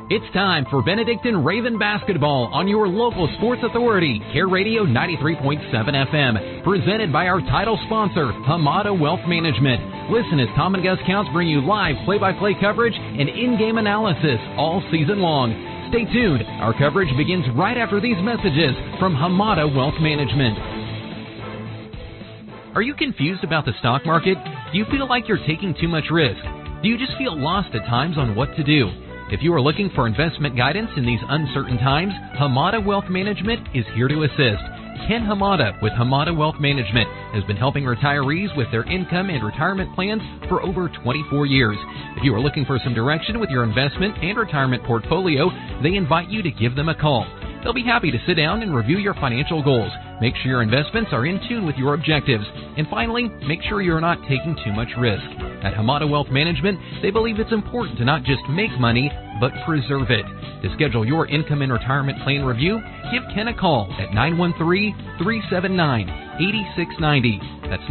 It's time for Benedictine Raven basketball on your local sports authority, Care Radio 93.7 FM, presented by our title sponsor, Hamada Wealth Management. Listen as Tom and Gus Counts bring you live play-by-play coverage and in-game analysis all season long. Stay tuned. Our coverage begins right after these messages from Hamada Wealth Management. Are you confused about the stock market? Do you feel like you're taking too much risk? Do you just feel lost at times on what to do? If you are looking for investment guidance in these uncertain times, Hamada Wealth Management is here to assist. Ken Hamada with Hamada Wealth Management has been helping retirees with their income and retirement plans for over 24 years. If you are looking for some direction with your investment and retirement portfolio, they invite you to give them a call. They'll be happy to sit down and review your financial goals. Make sure your investments are in tune with your objectives. And finally, make sure you're not taking too much risk. At Hamada Wealth Management, they believe it's important to not just make money, but preserve it. To schedule your income and retirement plan review, give Ken a call at 913-379-8690. That's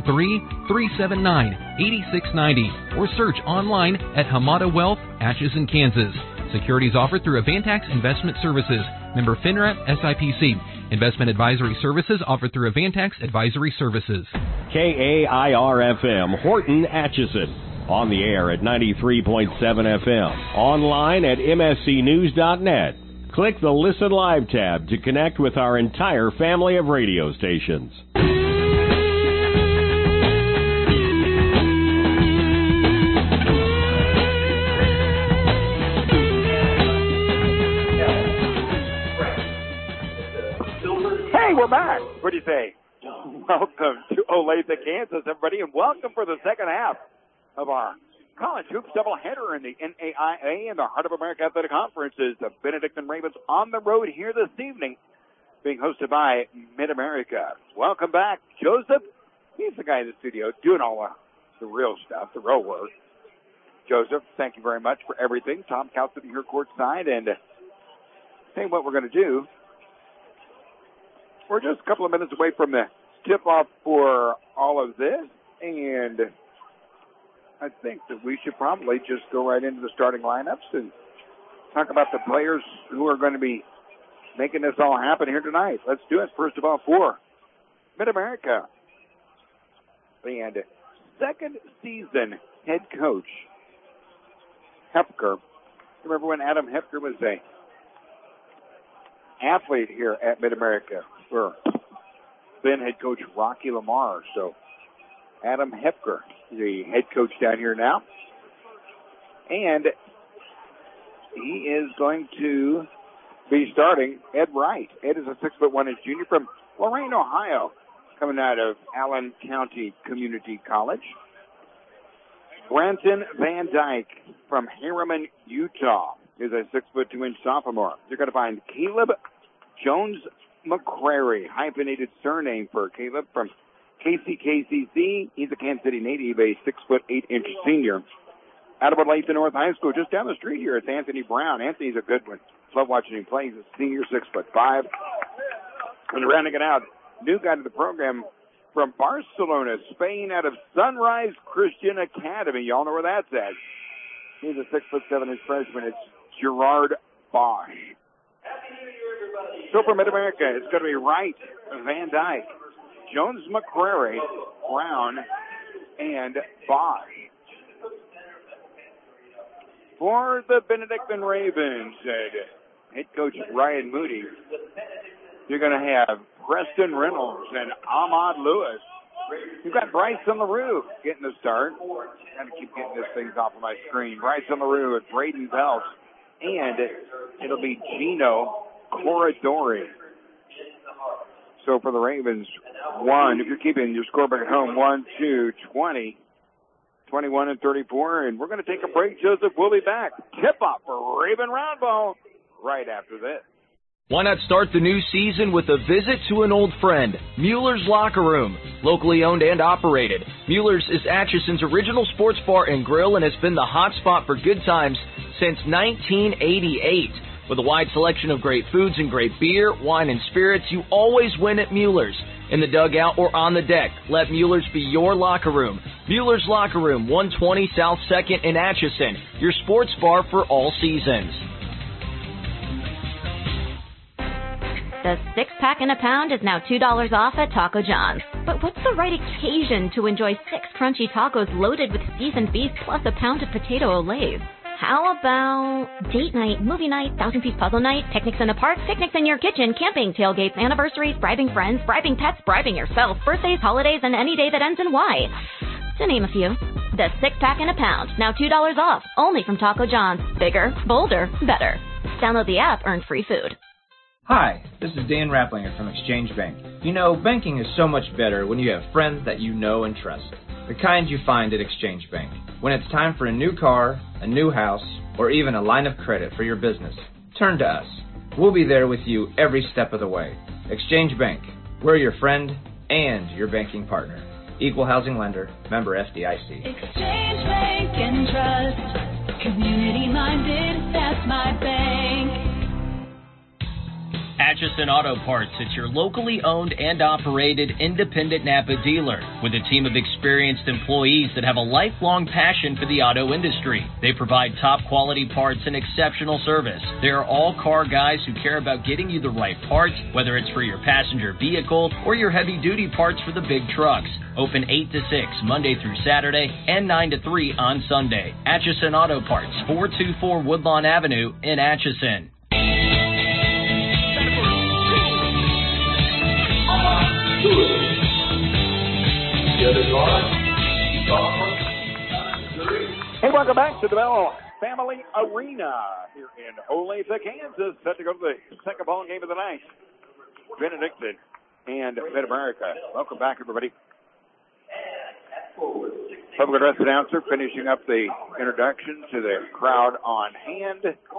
913-379-8690. Or search online at Hamada Wealth, Atchison, Kansas. Securities offered through Avantax Investment Services. Member FINRA SIPC. Investment advisory services offered through Avantax Advisory Services. KAIR-FM, Horton, Atchison. On the air at 93.7 FM. Online at mscnews.net. Click the Listen Live tab to connect with our entire family of radio stations. Hey, we're back. What do you say? Welcome to Olathe, Kansas, everybody, and welcome for the second half of our college hoops doubleheader in the NAIA and the Heart of America Athletic Conferences. The Benedictine Ravens on the road here this evening, being hosted by Mid-America. Welcome back, Joseph. He's the guy in the studio doing all the real stuff, the real work. Joseph, thank you very much for everything. Tom Cout sitting here courtside, and tell you what we're going to do. We're just a couple of minutes away from the tip-off for all of this, and I think that we should probably just go right into the starting lineups and talk about the players who are going to be making this all happen here tonight. Let's do it. First of all, for Mid-America, and second season head coach, Hepker. Remember when Adam Hepker was a athlete here at Mid-America for then head coach Rocky Lamar. So Adam Hepker, the head coach down here now. And he is going to be starting Ed Wright. Ed is a 6'1" junior from Lorain, Ohio, coming out of Allen County Community College. Branton Van Dyke from Harriman, Utah, is a 6'2" sophomore. You're going to find Caleb Jones McCrary, hyphenated surname for Caleb, from KCKCC. He's a Kansas City native, a 6'8" senior. Out of Olathe North High School, just down the street here, it's Anthony Brown. Anthony's a good one. Love watching him play. He's a senior, 6'5". And rounding it out, new guy to the program from Barcelona, Spain, out of Sunrise Christian Academy. Y'all know where that's at. He's a 6'7" freshman. It's Gerard Bosch. So for Mid-America, it's going to be Wright, Van Dyke, Jones McCrary, Brown, and Bosch. For the Benedictine Ravens, head coach Ryan Moody, you're going to have Preston Reynolds and Ahmad Lewis. You've got Bryson LaRue getting the start. Got to keep getting this thing off of my screen. Bryson LaRue with Braden Belt. And it'll be Gino Corridori. So for the Ravens, if you're keeping your scorebook at home, 1-2, 20, 21 and 34. And we're going to take a break. Joseph, we'll be back. Tip-off for Raven Roundball right after this. Why not start the new season with a visit to an old friend, Mueller's Locker Room. Locally owned and operated, Mueller's is Atchison's original sports bar and grill and has been the hot spot for good times since 1988. With a wide selection of great foods and great beer, wine, and spirits, you always win at Mueller's. In the dugout or on the deck, let Mueller's be your locker room. Mueller's Locker Room, 120 South 2nd in Atchison, your sports bar for all seasons. The 6-pack in a pound is now $2 off at Taco John's. But what's the right occasion to enjoy 6 crunchy tacos loaded with seasoned beef plus a pound of potato olays? How about date night, movie night, 1,000-piece puzzle night, picnics in the park, picnics in your kitchen, camping, tailgates, anniversaries, bribing friends, bribing pets, bribing yourself, birthdays, holidays, and any day that ends in Y, to name a few. The 6-pack in a pound, now $2 off, only from Taco John's. Bigger, bolder, better. Download the app, earn free food. Hi, this is Dan Rapplinger from Exchange Bank. You know, banking is so much better when you have friends that you know and trust. The kind you find at Exchange Bank. When it's time for a new car, a new house, or even a line of credit for your business, turn to us. We'll be there with you every step of the way. Exchange Bank. We're your friend and your banking partner. Equal housing lender. Member FDIC. Exchange Bank and Trust. Community minded, that's my bank. Atchison Auto Parts, it's your locally owned and operated independent Napa dealer with a team of experienced employees that have a lifelong passion for the auto industry. They provide top quality parts and exceptional service. They are all car guys who care about getting you the right parts, whether it's for your passenger vehicle or your heavy duty parts for the big trucks. Open 8 to 6 Monday through Saturday and 9 to 3 on Sunday. Atchison Auto Parts, 424 Woodlawn Avenue in Atchison. Hey, welcome back to the Bell Family Arena here in Olathe, Kansas. Set to go to the second ball game of the night. Benedictine and Mid-America. Welcome back, everybody. Public address announcer finishing up the introduction to the crowd on hand.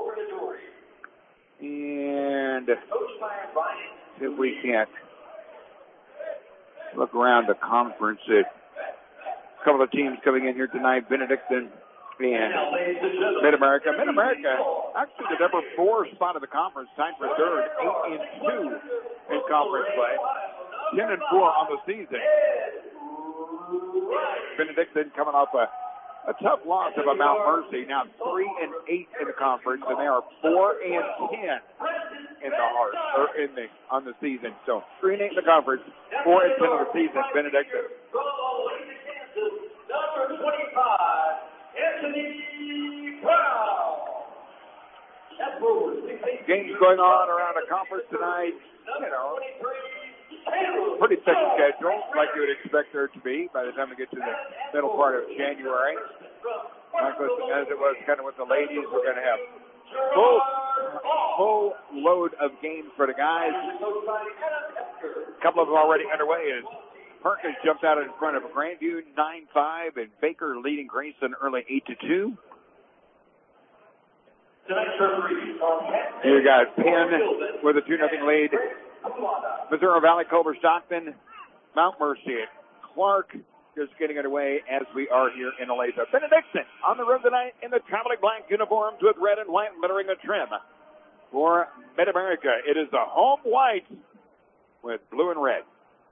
And if we can't look around the conference at a couple of teams coming in here tonight, Benedictine and Mid-America. Mid-America, actually the number 4 spot of the conference, tied for third, 8-2 in conference play, 10-4 on the season. Benedictine coming off a tough loss of a Mount Mercy, now 3-8 in the conference, and they are 4-10 in the heart, or on the season. So 3-8 in the conference, 4-10 on the season. Benedictine. Number 25, Anthony Brown. Games going on around the conference tonight. You know, pretty thick schedule, like you would expect there to be by the time we get to the middle part of January. As it was kind of with the ladies, we're going to have full load of games for the guys. A couple of them already underway as Perkins jumped out in front of Grandview 9-5 and Baker leading Grayson early 8-2. You got Penn with a 2-0 lead. Missouri Valley, Culver Stockton, Mount Mercy, Clark just getting underway as we are here in Olathe. Benedictine on the road tonight in the traveling black uniforms with red and white lettering and trim. For Mid-America, it is the home white with blue and red.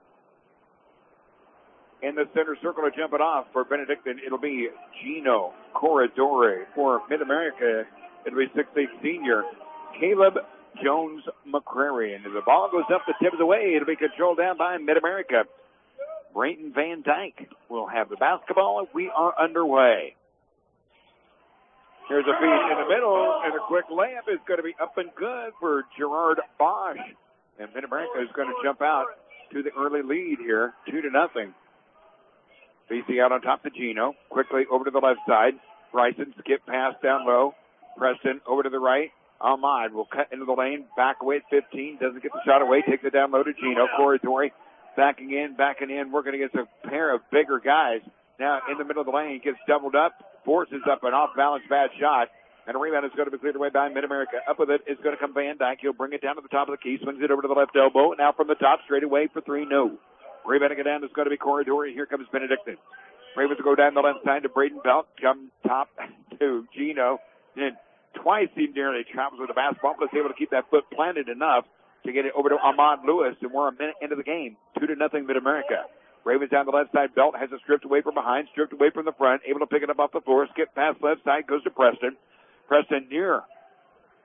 In the center circle to jump it off for Benedictine, it'll be Gino Corridore. For Mid-America, it'll be 6'8" senior Caleb Jones McCrary. And as the ball goes up the tip of the way, it'll be controlled down by Mid-America. Brayton Van Dyke will have the basketball, and we are underway. Here's a feed in the middle, and a quick layup is going to be up and good for Gerard Bosch. And Mid-America is going to jump out to the early lead here, 2-0. BC out on top to Gino. Quickly over to the left side. Bryson skip pass down low. Preston over to the right. Ahmad will cut into the lane. Back away at 15. Doesn't get the shot away. Takes it down low to Gino. Corridore backing in. Working against a pair of bigger guys. Now in the middle of the lane. Gets doubled up. Forces up an off-balance bad shot. And a rebound is going to be cleared away by Mid-America. Up with it is going to come Van Dyke. He'll bring it down to the top of the key. Swings it over to the left elbow. Now from the top straight away for 3. No. Rebounding it down is going to be Corridore. Here comes Benedictine. Ravens go down the left side to Braden Belt. Come top to Gino. And twice he nearly travels with the basketball, but is able to keep that foot planted enough to get it over to Ahmad Lewis. And we're a minute into the game. 2-0 Mid-America. Ravens down the left side. Belt has it stripped away from behind, stripped away from the front. Able to pick it up off the floor. Skip past left side. Goes to Preston. Preston near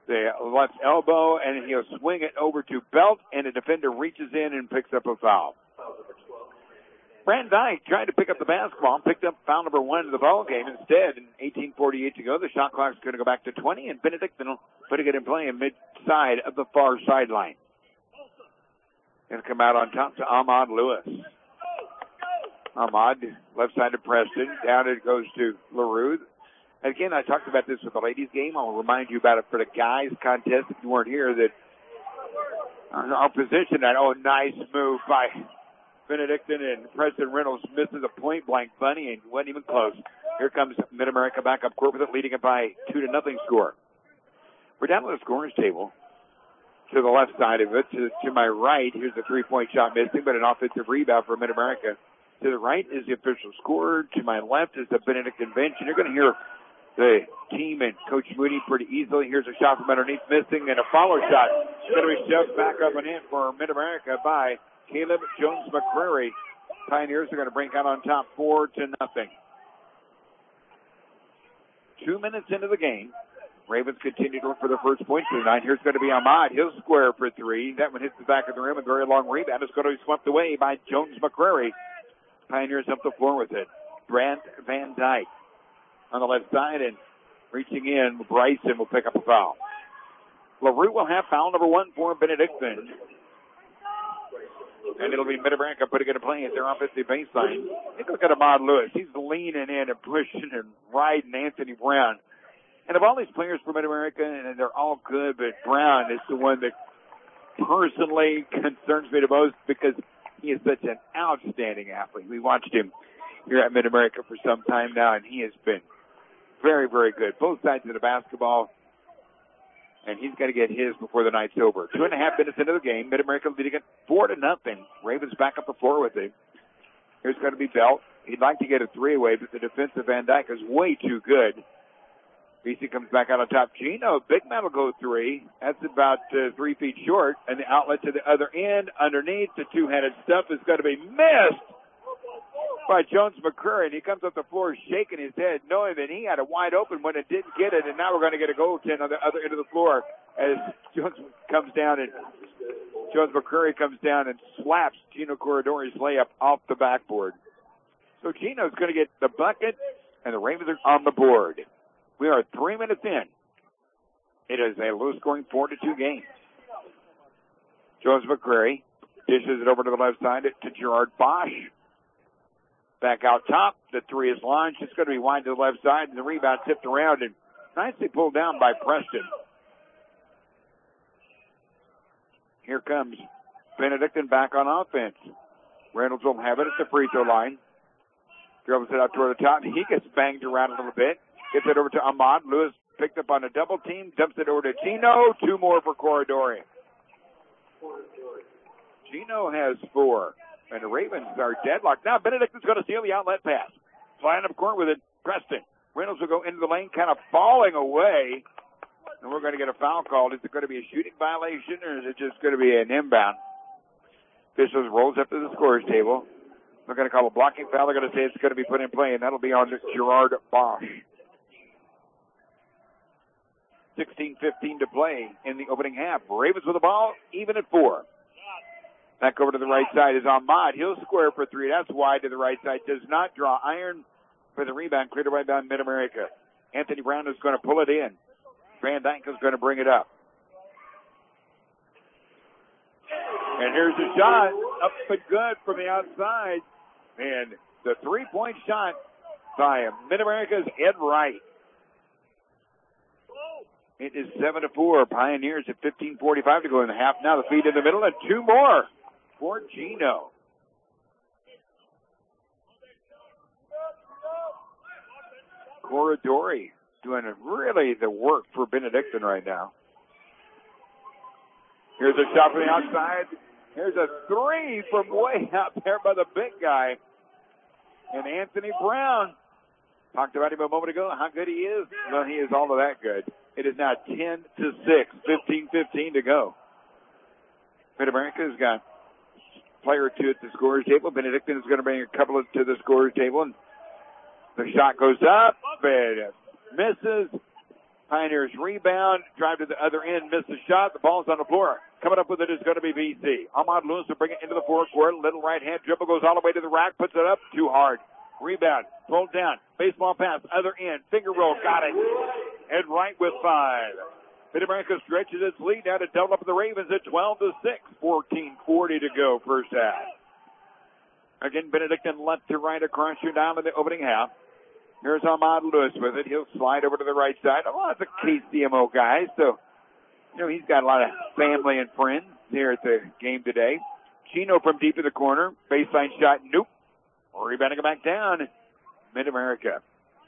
the left elbow, and he'll swing it over to Belt, and the defender reaches in and picks up a foul. Van Dyke tried to pick up the basketball and picked up foul number 1 of the ball game. Instead, in 18:48 to go, the shot clock's going to go back to 20, and Benedictine putting it in play in mid-side of the far sideline. Going to come out on top to Ahmad Lewis. Ahmad, left side to Preston. Down it goes to LaRue. Again, I talked about this with the ladies' game. I'll remind you about it for the guys' contest if you weren't here. That our position, nice move by Benedictine, and Preston Reynolds misses a point-blank bunny and wasn't even close. Here comes Mid-America back up court with it, leading it by 2-0 score. We're down on the scorers table. To the left side of it, to my right, here's the three-point shot missing, but an offensive rebound for Mid-America. To the right is the official scorer. To my left is the Benedictine bench, and you're going to hear the team and Coach Mooney pretty easily. Here's a shot from underneath, missing, and a follow shot. Going to be shoved back up and in for Mid-America by Caleb Jones-McCrary. Pioneers are going to break out on top 4-0. 2 minutes into the game. Ravens continue to look for the first point for the night. Here's going to be Ahmad. He'll square for 3. That one hits the back of the rim. A very long rebound. It's going to be swept away by Jones-McCrary. Pioneers up the floor with it. Brant Van Dyke on the left side, and reaching in, Bryson will pick up a foul. LaRue will have foul number 1 for Benedictine. And it'll be Mid-America putting it in play at their offensive baseline. Take a look at Ahmad Lewis. He's leaning in and pushing and riding Anthony Brown. And of all these players for Mid-America, and they're all good, but Brown is the one that personally concerns me the most because he is such an outstanding athlete. We watched him here at Mid-America for some time now, and he has been very, very good. Both sides of the basketball, and he's got to get his before the night's over. 2.5 minutes into the game, Mid-America leading it 4-0. Ravens back up the floor with it. Here's going to be Belt. He'd like to get a 3 away, but the defensive Van Dyke is way too good. BC comes back out on top. Gino, big man will go 3. That's about 3 feet short. And the outlet to the other end, underneath, the two-handed stuff is going to be missed by Jones-McCrary. And he comes up the floor shaking his head, knowing that he had a wide open when it didn't get it. And now we're going to get a goaltend on the other end of the floor as Jones-McCrary comes down and slaps Gino Corridori's layup off the backboard. So Gino's going to get the bucket, and the Ravens are on the board. We are 3 minutes in. It is a low-scoring 4-2 game. Jones-McCrary dishes it over to the left side to Gerard Bosch. Back out top. The 3 is launched. It's going to be wide to the left side, and the rebound tipped around and nicely pulled down by Preston. Here comes Benedictine back on offense. Reynolds will have it at the free throw line. Dribbles it out toward the top. He gets banged around a little bit. Gets it over to Ahmad. Lewis picked up on a double team. Dumps it over to Gino. 2 more for Corridori. Gino has 4. And the Ravens are deadlocked. Now Benedictine's going to steal the outlet pass. Flying up court with it. Preston. Reynolds will go into the lane, kind of falling away. And we're going to get a foul called. Is it going to be a shooting violation, or is it just going to be an inbound? Officials rolls up to the scorer's table. They're going to call a blocking foul. They're going to say it's going to be put in play, and that'll be on Gerard Bosch. 16:15 to play in the opening half. Ravens with the ball, even at 4. Back over to the right side is Ahmad. He'll square for 3. That's wide to the right side. Does not draw iron for the rebound. Cleared away by Mid-America. Anthony Brown is going to pull it in. Van Dyke is going to bring it up. And here's the shot. Up and good from the outside. And the 3-point shot by Mid-America's Ed Wright. It is 7-4. Pioneers at 15:45 to go in the half. Now the feed in the middle, and 2 more for Gino. Corridori doing really the work for Benedictine right now. Here's a shot from the outside. Here's a 3 from way out there by the big guy. And Anthony Brown. Talked about him a moment ago, how good he is. Well, he is all of that good. It is now 10-6, 15:15 to go. Mid-America's got a player or 2 at the scorer's table. Benedictine is going to bring a couple to the scorer's table. And the shot goes up, and it misses. Pioneers rebound, drive to the other end, miss the shot. The ball's on the floor. Coming up with it is going to be BC. Ahmad Lewis will bring it into the forecourt. Little right hand dribble goes all the way to the rack, puts it up, too hard. Rebound, pulled down, baseball pass, other end, finger roll, got it. And right with 5. Mid-America stretches its lead now to double up the Ravens at 12-6. 14:40 to go, first half. Again, Benedictine left to right across your down in the opening half. Here's Ahmad Lewis with it. He'll slide over to the right side. A lot of KCMO guys, so, he's got a lot of family and friends here at the game today. Chino from deep in the corner. Baseline shot, nope. Rebounding it back down. Mid-America.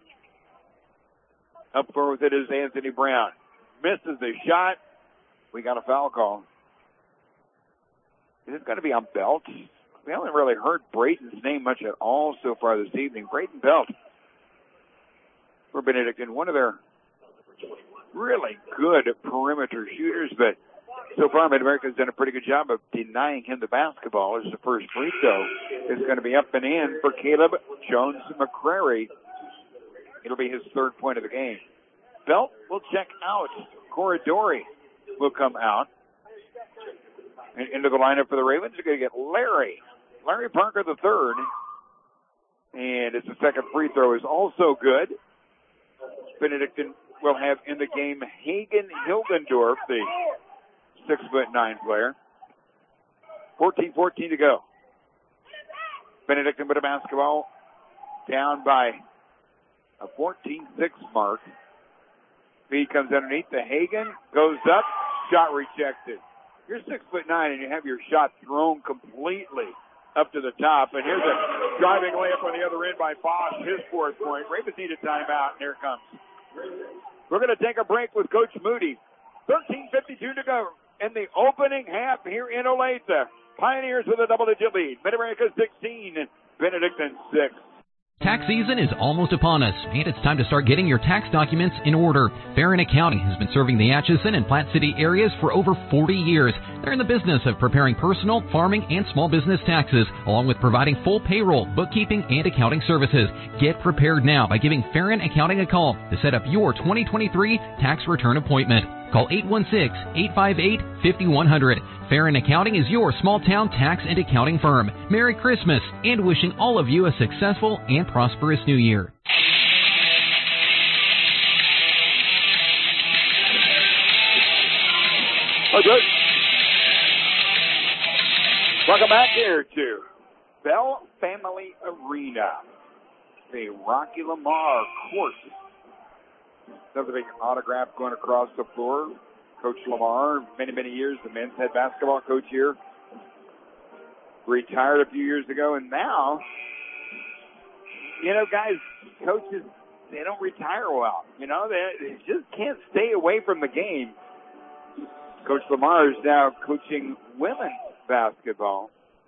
Up for with it is Anthony Brown. Misses the shot. We got a foul call. Is it going to be on Belt? We haven't really heard Braden's name much at all so far this evening. Braden Belt for Benedictine, one of their really good perimeter shooters, but so far Mid-America's done a pretty good job of denying him the basketball as the first free throw is going to be up and in for Caleb Jones-McCrary. It'll be his third point of the game. Belt will check out. Corridori will come out. And into the lineup for the Ravens, you're going to get Larry Parker the third. And his second free throw is also good. Benedictine will have in the game Hagen Hilgendorf, the 6'9" player. 14:14 to go. Benedictine with a basketball down by a 14-6 mark. Feed comes underneath the Hagen, goes up, shot rejected. You're 6'9" and you have your shot thrown completely up to the top. And here's a driving layup on the other end by Bosch, his fourth point. Ravens need a timeout, and here it comes. We're going to take a break with Coach Moody. 13:52 to go in the opening half here in Olathe. Pioneers with a double-digit lead. Mid-America 16, Benedictine 6. Tax season is almost upon us, and it's time to start getting your tax documents in order. Farron Accounting has been serving the Atchison and Platte City areas for over 40 years. They're in the business of preparing personal, farming, and small business taxes, along with providing full payroll, bookkeeping, and accounting services. Get prepared now by giving Farron Accounting a call to set up your 2023 tax return appointment. Call 816-858-5100. Farron Accounting is your small-town tax and accounting firm. Merry Christmas, and wishing all of you a successful and prosperous New Year. Okay. Welcome back here to Bell Family Arena, the Rocky Lamar court. Another big autograph going across the floor. Coach Lamar, many years, the men's head basketball coach here. Retired a few years ago, and now, guys, coaches, they don't retire well. They just can't stay away from the game. Coach Lamar is now coaching women's basketball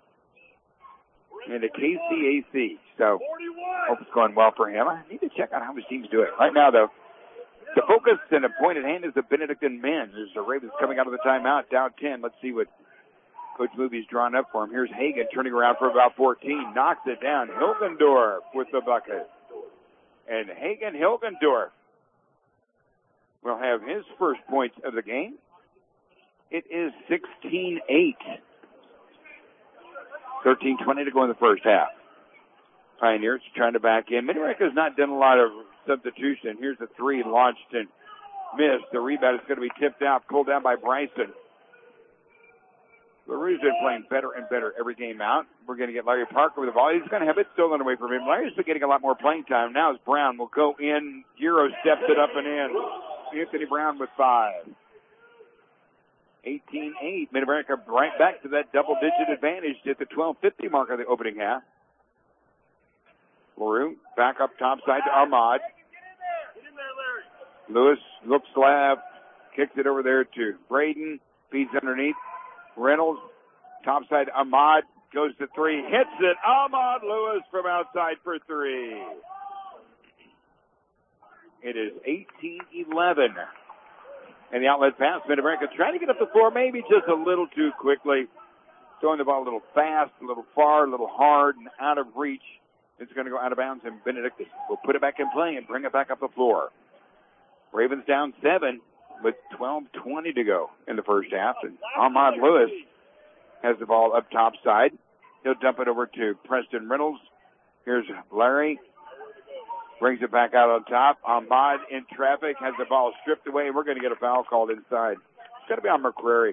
in the KCAC. So, hope it's going well for him. I need to check out how his team's doing. Right now, though, the focus and a point at hand is the Benedictine men. There's the Ravens coming out of the timeout, down 10. Let's see what Coach Movie's drawn up for him. Here's Hagen turning around for about 14. Knocks it down. Hilgendorf with the bucket. And Hagen Hilgendorf will have his first points of the game. It is 16-8. 13:20 to go in the first half. Pioneers trying to back in. Mid-America's not done a lot of substitution. Here's a three launched and missed. The rebound is going to be tipped out, pulled down by Bryson. LaRue's been playing better and better every game out. We're going to get Larry Parker with the ball. He's going to have it stolen away from him. Larry's been getting a lot more playing time. Now as Brown will go in. Giro steps it up and in. Anthony Brown with 5. 18-8. Mid-America right back to that double-digit advantage at the 12:50 mark of the opening half. LaRue back up top side to Ahmad. Lewis looks left, kicks it over there to Braden, feeds underneath. Reynolds, top side Ahmad, goes to three, hits it. Ahmad Lewis from outside for 3. It is 18-11. And the outlet pass, Mid-America trying to get up the floor, maybe just a little too quickly. Throwing the ball a little fast, a little far, a little hard, and out of reach. It's going to go out of bounds, and Benedictine will put it back in play and bring it back up the floor. Ravens down 7 with 12:20 to go in the first half. And Ahmad Lewis has the ball up top side. He'll dump it over to Preston Reynolds. Here's Larry. Brings it back out on top. Ahmad in traffic has the ball stripped away. We're going to get a foul called inside. It's going to be on McCrary.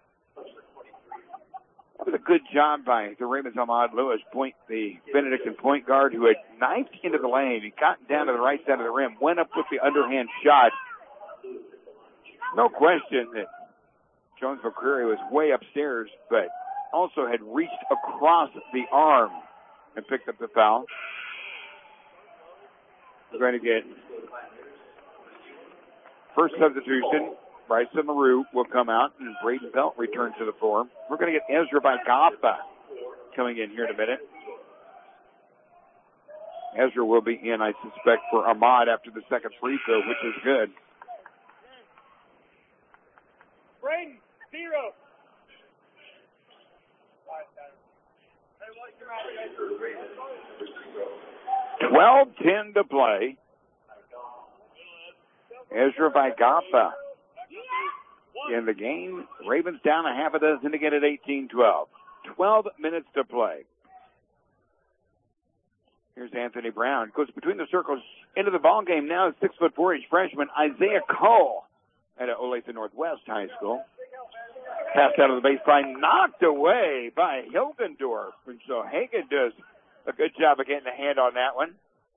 That was a good job by the Ravens' Ahmad Lewis, the Benedictine point guard, who had knifed into the lane. He got down to the right side of the rim, went up with the underhand shot. No question that Jones McCrary was way upstairs, but also had reached across the arm and picked up the foul. We're going to get first substitution. Bryson LaRue will come out, and Braden Belt returns to the floor. We're going to get Ezra Baigapa coming in here in a minute. Ezra will be in, I suspect, for Ahmad after the second free throw, which is good. Braden, 0. 12:10 to play. Ezra Baigapa in the game. Ravens down a half a dozen to get it 18-12. 12 minutes to play. Here's Anthony Brown. Goes between the circles into the ball game now. 6'4" freshman Isaiah Cole at Olathe Northwest High School. Passed out of the baseline, knocked away by Hilgendorf. And so Hagen does a good job of getting a hand on that one.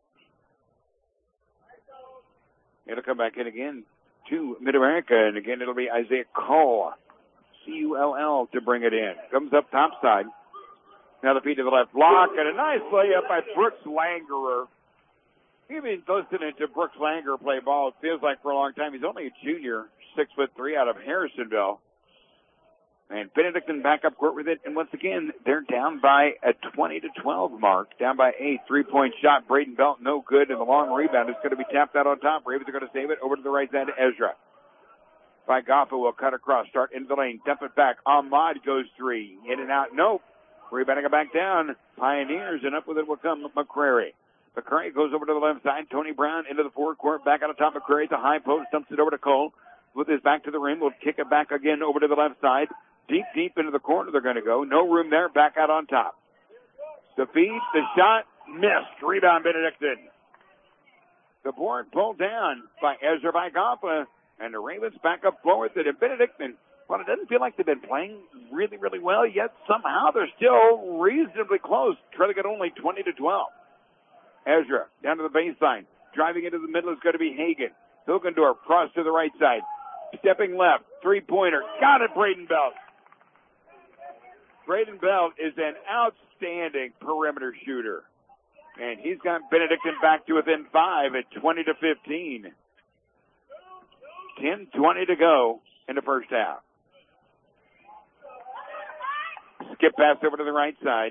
It'll come back in again to Mid-America, and again it'll be Isaiah Cole, C-U-L-L, to bring it in. Comes up top side. Now the feed to the left block, and a nice layup by Brooks Langerer. You've been listening to Brooks Langerer play ball, it feels like, for a long time. He's only a junior, 6'3", out of Harrisonville. And Benedictine back up court with it, and once again, they're down by a 20-12 mark, down by 8. 3-point shot, Braden Belt, no good, and the long rebound is going to be tapped out on top. Ravens are going to save it over to the right side to Ezra. Baigapa will cut across, start into the lane, dump it back. Ahmad goes 3, in and out, nope. Rebounding it back down, Pioneers, and up with it will come McCrary. McCrary goes over to the left side, Tony Brown into the forward court, back out of top. McCrary to high post, dumps it over to Cole. With his back to the rim, will kick it back again over to the left side. Deep into the corner they're going to go. No room there. Back out on top. The feed, the shot, missed. Rebound Benedictine. The board pulled down by Ezra Baigapa, and the Ravens back up forward with it. And Benedictine, well, it doesn't feel like they've been playing really, really well, yet somehow they're still reasonably close. Trailing at only 20-12. Ezra down to the baseline. Driving into the middle is going to be Hagen. Hilgendorf cross to the right side. Stepping left. Three-pointer. Got it, Braden Belt. Braden Belt is an outstanding perimeter shooter. And he's got Benedictine back to within 5 at 20-15. 10:20 to go in the first half. Skip pass over to the right side.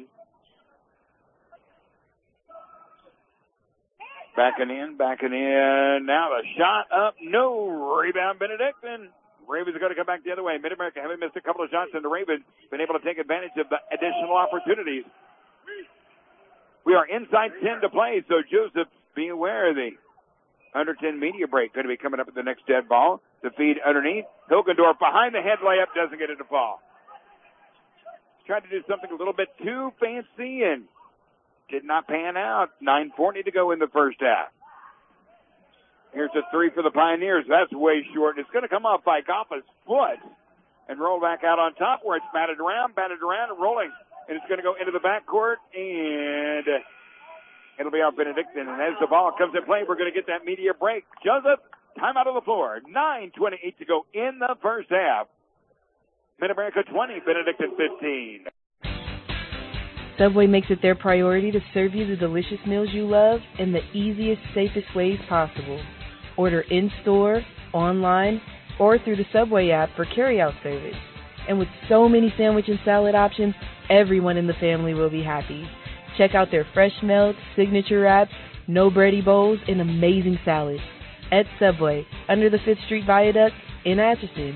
Backing in. Now the shot up. No. Rebound Benedictine. Ravens are going to come back the other way. Mid-America having missed a couple of shots, and the Ravens been able to take advantage of the additional opportunities. We are inside 10 to play, so Joseph, be aware of the under 10 media break going to be coming up at the next dead ball. The feed underneath. Hilgendorf behind the head layup, doesn't get it to fall. Tried to do something a little bit too fancy and did not pan out. 9:40 to go in the first half. Here's a 3 for the Pioneers. That's way short. It's going to come off Baigapa's foot and roll back out on top where it's batted around and rolling. And it's going to go into the backcourt, and it'll be off Benedictine. And as the ball comes in play, we're going to get that media break. Joseph, time out of the floor. 9:28 to go in the first half. Mid-America 20, Benedictine 15. Subway makes it their priority to serve you the delicious meals you love in the easiest, safest ways possible. Order in-store, online, or through the Subway app for carry-out service. And with so many sandwich and salad options, everyone in the family will be happy. Check out their fresh melts, signature wraps, no bready bowls, and amazing salads. At Subway, under the 5th Street Viaduct in Atchison.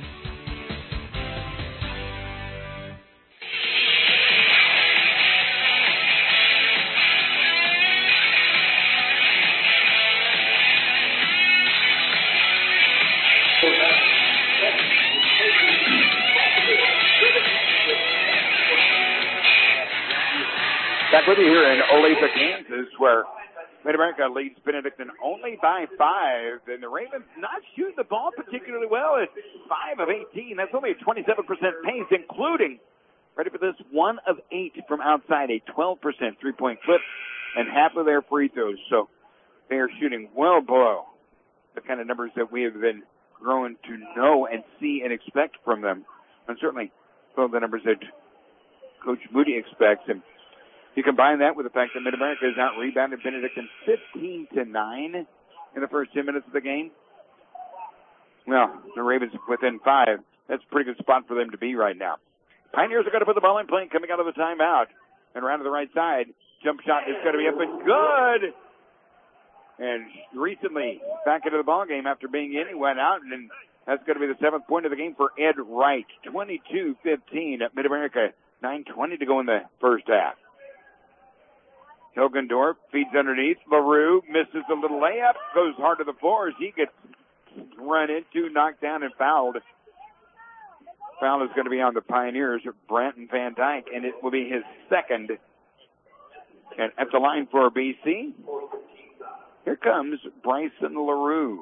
Back with you here in Olathe, Kansas, where Mid-America leads Benedictine only by 5, and the Ravens not shooting the ball particularly well at 5 of 18. That's only a 27% pace, including, ready for this, 1 of 8 from outside, a 12% three-point clip, and half of their free throws. So they are shooting well below the kind of numbers that we have been growing to know and see and expect from them, and certainly below the numbers that Coach Moody expects. And you combine that with the fact that Mid-America has out-rebounded Benedictine 15-9 in the first 10 minutes of the game. Well, the Ravens within 5. That's a pretty good spot for them to be right now. Pioneers are going to put the ball in play coming out of the timeout. And around to the right side, jump shot is going to be up and good. And recently back into the ball game after being in, he went out, and that's going to be the 7th point of the game for Ed Wright. 22-15 at Mid-America. 9:20 to go in the first half. Hilgendorf feeds underneath. LaRue misses a little layup, goes hard to the floor as he gets run into, knocked down, and fouled. Foul is going to be on the Pioneers, Branton Van Dyke, and it will be his second. And at the line for BC, here comes Bryson LaRue.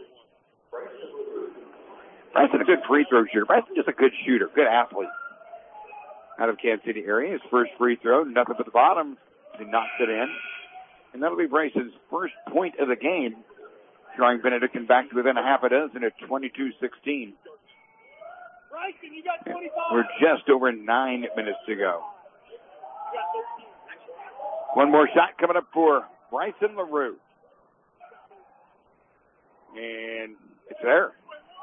Bryson, a good free throw shooter. Bryson just a good shooter, good athlete. Out of Kansas City area, his first free throw, nothing but the bottom. He knocks it in. And that'll be Bryson's first point of the game, drawing Benedictine back to within a half a dozen at 22-16. We're just over 9 minutes to go. One more shot coming up for Bryson LaRue. And it's there.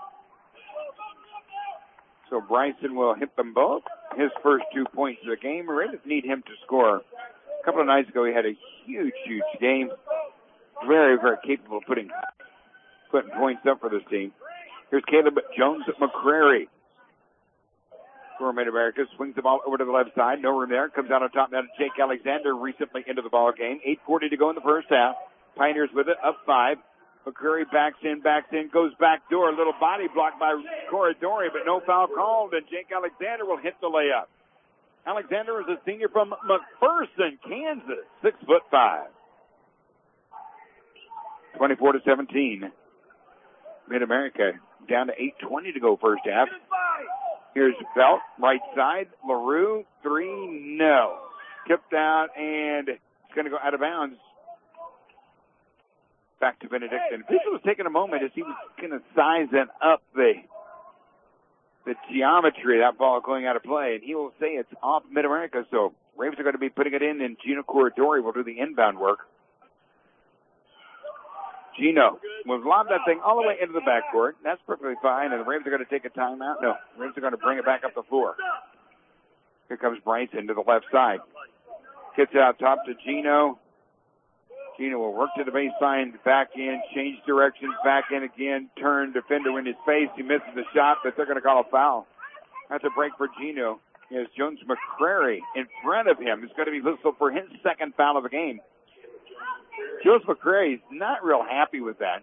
So Bryson will hit them both. His first 2 points of the game. The Ravens need him to score. A couple of nights ago, he had a huge game. Very, very capable of putting points up for this team. Here's Caleb Jones McCrary. For Mid-America, swings the ball over to the left side. No room there. Comes out on top now to Jake Alexander, recently into the ball game. 8:40 to go in the first half. Pioneers with it, up 5. McCrary backs in, goes back door. A little body block by Corridori, but no foul called, and Jake Alexander will hit the layup. Alexander is a senior from McPherson, Kansas, 6'5". 24-17. Mid-America down to 8:20 to go first half. Here's Belt, right side. LaRue, 3, no. Tipped out, and it's going to go out of bounds. Back to Benedictine. Bishop was taking a moment as he was going to size up the geometry of that ball going out of play, and he will say it's off Mid-America, so Ravens are going to be putting it in, and Gino Corridori will do the inbound work. Gino will lob that thing all the way into the backcourt. That's perfectly fine, and the Ravens are going to take a timeout. No, the Ravens are going to bring it back up the floor. Here comes Bryson to the left side. Gets it out top to Gino. Gino will work to the baseline, back in, change directions, back in again, turn, defender in his face. He misses the shot, but they're going to call a foul. That's a break for Gino. As Jones McCrary in front of him is going to be whistled for his second foul of the game. Jones McCrary is not real happy with that.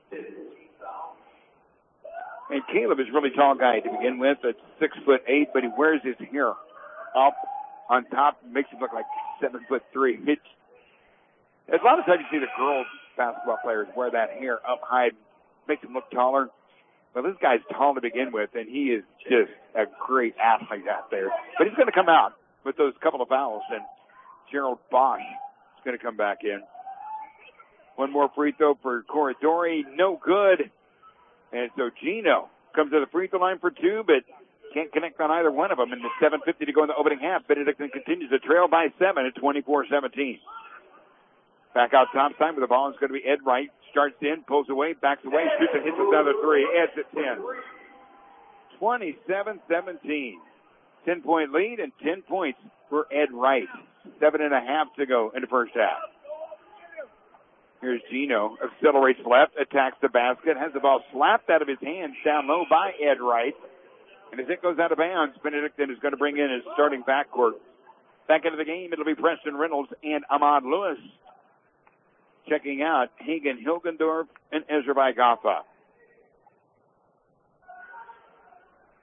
And Caleb is a really tall guy to begin with, at 6'8", but he wears his hair up on top, makes him look like 7'3". A lot of times you see the girls basketball players wear that hair up high, makes them look taller. Well, this guy's tall to begin with, and he is just a great athlete out there. But he's going to come out with those couple of fouls, and Gerald Bosch is going to come back in. One more free throw for Corridori, no good. And so Gino comes to the free throw line for 2, but can't connect on either one of them. And the 7:50 to go in the opening half. Benedictine continues to trail by 7 at 24-17. Back out top side with the ball. It's going to be Ed Wright. Starts in, pulls away, backs away, shoots and hits another 3. Ed's at 10. 27-17. 10-point lead and 10 points for Ed Wright. 7.5 to go in the first half. Here's Gino. Accelerates left, attacks the basket, has the ball slapped out of his hands down low by Ed Wright. And as it goes out of bounds, Benedictine is going to bring in his starting backcourt. Back into the game, it'll be Preston Reynolds and Ahmad Lewis. Checking out Hagen Hilgendorf and Ezra Bygaffa.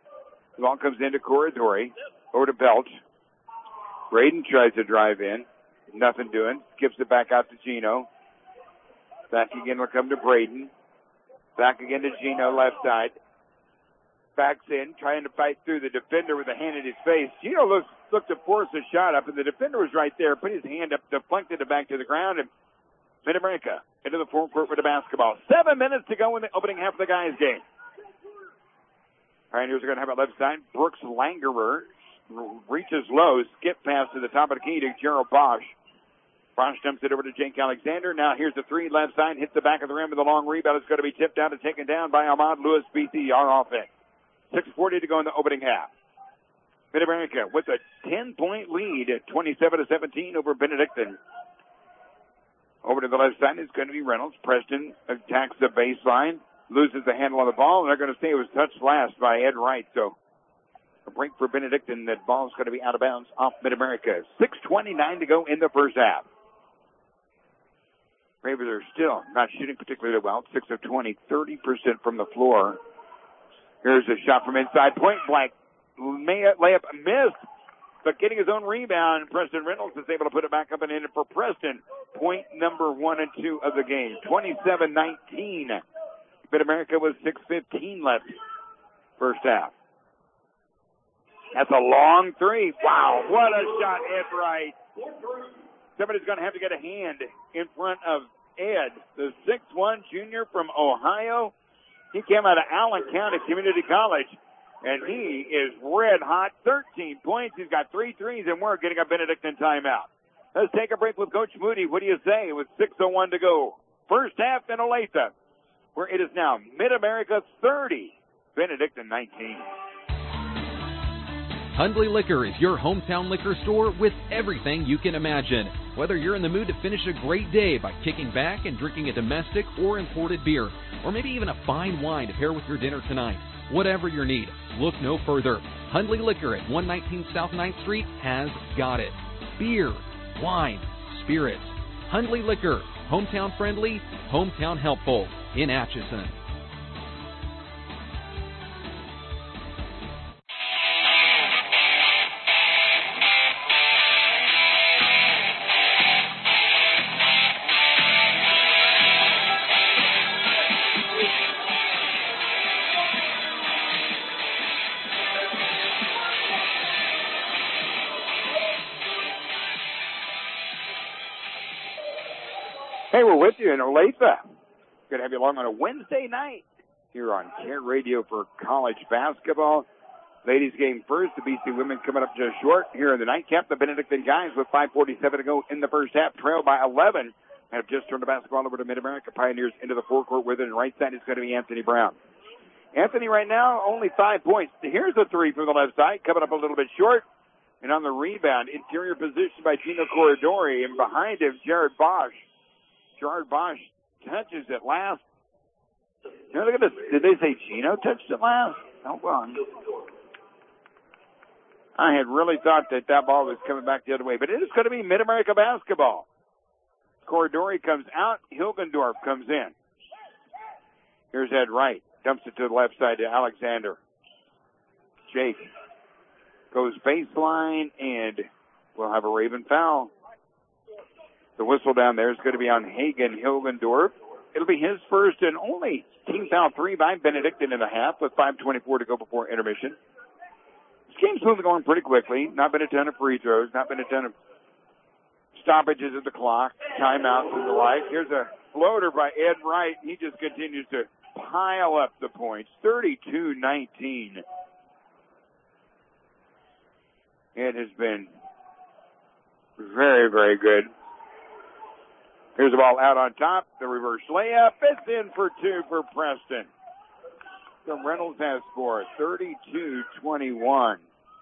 The ball comes into Corridori. Over to Belt. Braden tries to drive in. Nothing doing. Gives it back out to Gino. Back again will come to Braden. Back again to Gino, left side. Backs in, trying to fight through the defender with a hand in his face. Gino looked to force a shot up, and the defender was right there. Put his hand up, deflected it back to the ground, and Mid-America into the forecourt with the basketball. 7 minutes to go in the opening half of the guys' game. Pioneers are going to have it left side. Brooks Langerer reaches low, skip pass to the top of the key to Gerald Bosch. Bosch dumps it over to Jake Alexander. Now here's the three left side, hits the back of the rim with a long rebound. It's going to be tipped out and taken down by Ahmad Lewis, BC on offense. 6:40 to go in the opening half. Mid-America with a 10-point lead at 27-17 over Benedictine. Over to the left side is going to be Reynolds. Preston attacks the baseline, loses the handle on the ball, and they're going to say it was touched last by Ed Wright. So a break for Benedictine. That ball's going to be out of bounds off Mid-America. 6:29 to go in the first half. Ravens are still not shooting particularly well. 6 of 20, 30% from the floor. Here's a shot from inside. Point blank. Layup missed, but getting his own rebound. Preston Reynolds is able to put it back up and in for Preston. Point number 1 and 2 of the game. 27-19. Mid-America with 6:15 left. First half. That's a long three. Wow, what a shot, Ed Wright. Somebody's going to have to get a hand in front of Ed, the 6'1 junior from Ohio. He came out of Allen County Community College, and he is red hot. 13 points. He's got 3 threes, and we're getting a Benedictine timeout. Let's take a break with Coach Moody. What do you say? With 6:01 to go. First half in Olathe, where it is now Mid-America 30, Benedictine 19. Hundley Liquor is your hometown liquor store with everything you can imagine. Whether you're in the mood to finish a great day by kicking back and drinking a domestic or imported beer, or maybe even a fine wine to pair with your dinner tonight, whatever your need, look no further. Hundley Liquor at 119 South 9th Street has got it. Beer, wine, spirits. Hundley Liquor, hometown friendly, hometown helpful in Atchison. Hey, we're with you in Olathe. Going to have you along on a Wednesday night here on Care Radio for college basketball. Ladies game first. The BC women coming up just short here in the nightcap. The Benedictine guys with 5:47 to go in the first half, trail by 11. Have just turned the basketball over to Mid-America Pioneers into the forecourt with it. And right side is going to be Anthony Brown. Anthony right now only 5 points. Here's a three from the left side, coming up a little bit short. And on the rebound, interior position by Gino Corridori, and behind him, Jared Bosch. Gerard Bosch touches it last. Now look at this. Did they say Gino touched it last? Hold on. I had really thought that ball was coming back the other way, but it is going to be Mid-America basketball. Corridori comes out. Hilgendorf comes in. Here's Ed Wright. Dumps it to the left side to Alexander. Jake goes baseline, and we'll have a Raven foul. The whistle down there is going to be on Hagen Hilgendorf. It'll be his first and only team foul 3 by Benedictine in the half with 5:24 to go before intermission. This game's moving on pretty quickly. Not been a ton of free throws. Not been a ton of stoppages at the clock, timeouts and the like. Here's a floater by Ed Wright. He just continues to pile up the points. 32-19. It has been very, very good. Here's the ball out on top. The reverse layup. It's in for 2 for Preston. So Reynolds has scored 32-21.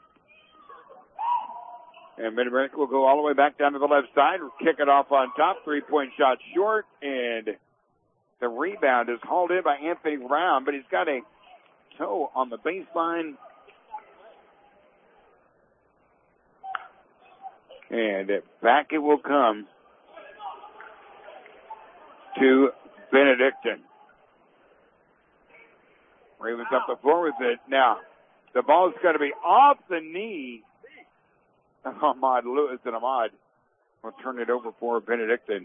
And Mid-America will go all the way back down to the left side. Kick it off on top. 3-point shot short. And the rebound is hauled in by Anthony Brown, but he's got a toe on the baseline. And back it will come to Benedictine. Ravens up the floor with it. Now, the ball's going to be off the knee of Ahmad Lewis, and Ahmad will turn it over for Benedictine.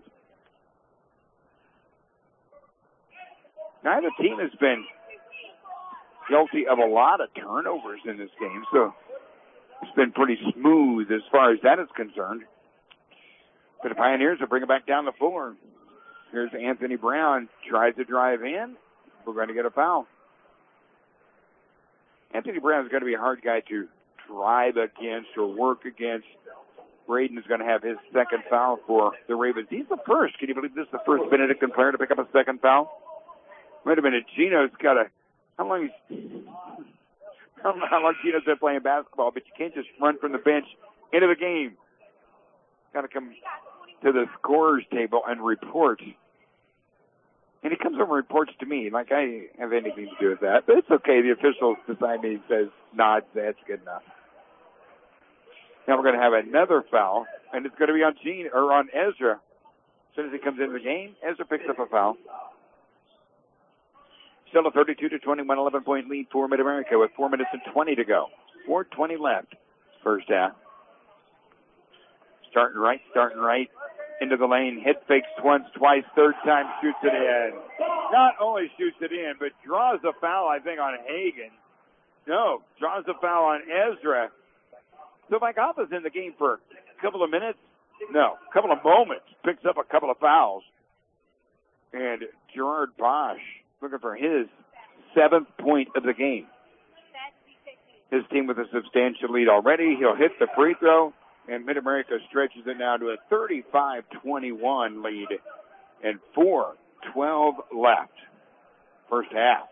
Neither team has been guilty of a lot of turnovers in this game, so it's been pretty smooth as far as that is concerned. But the Pioneers will bring it back down the floor. Here's Anthony Brown, tries to drive in. We're going to get a foul. Anthony Brown is going to be a hard guy to drive against or work against. Braden is going to have his second foul for the Ravens. He's the first. Can you believe this is the first Benedictine player to pick up a second foul? Wait a minute. Gino's got a... I don't know how long Gino's been playing basketball, but you can't just run from the bench into the game. Got to come to the scorer's table and report. And he comes over and reports to me like I have anything to do with that. But it's okay. The official beside me says, nods, that's good enough. Now we're going to have another foul, and it's going to be on Ezra. As soon as he comes into the game, Ezra picks up a foul. Still a 32-21, 11-point lead for Mid-America with 4 minutes and 20 to go. 4:20 left, first half. Starting right. Into the lane, hit fakes once, twice, third time shoots it in. Not only shoots it in, but draws a foul, I think, on Hagan. No, draws a foul on Ezra. So Mike Hoffa's in the game for a couple of minutes. No, a couple of moments. Picks up a couple of fouls. And Gerard Bosch looking for his 7th point of the game. His team with a substantial lead already. He'll hit the free throw. And Mid-America stretches it now to a 35-21 lead. And 4:12 left. First half.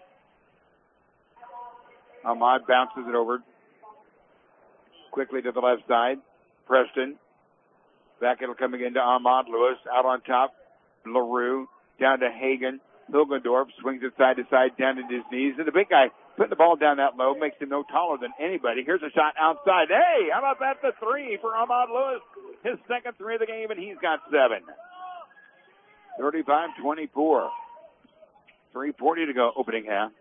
Ahmad bounces it over quickly to the left side. Preston. Back it'll come again to Ahmad Lewis. Out on top. LaRue. Down to Hagan. Hilgendorf swings it side to side down to his knees. And the big guy putting the ball down that low makes him no taller than anybody. Here's a shot outside. Hey, how about that? The three for Ahmad Lewis. His second three of the game, and he's got 7. 35-24. 3:40 to go, opening half.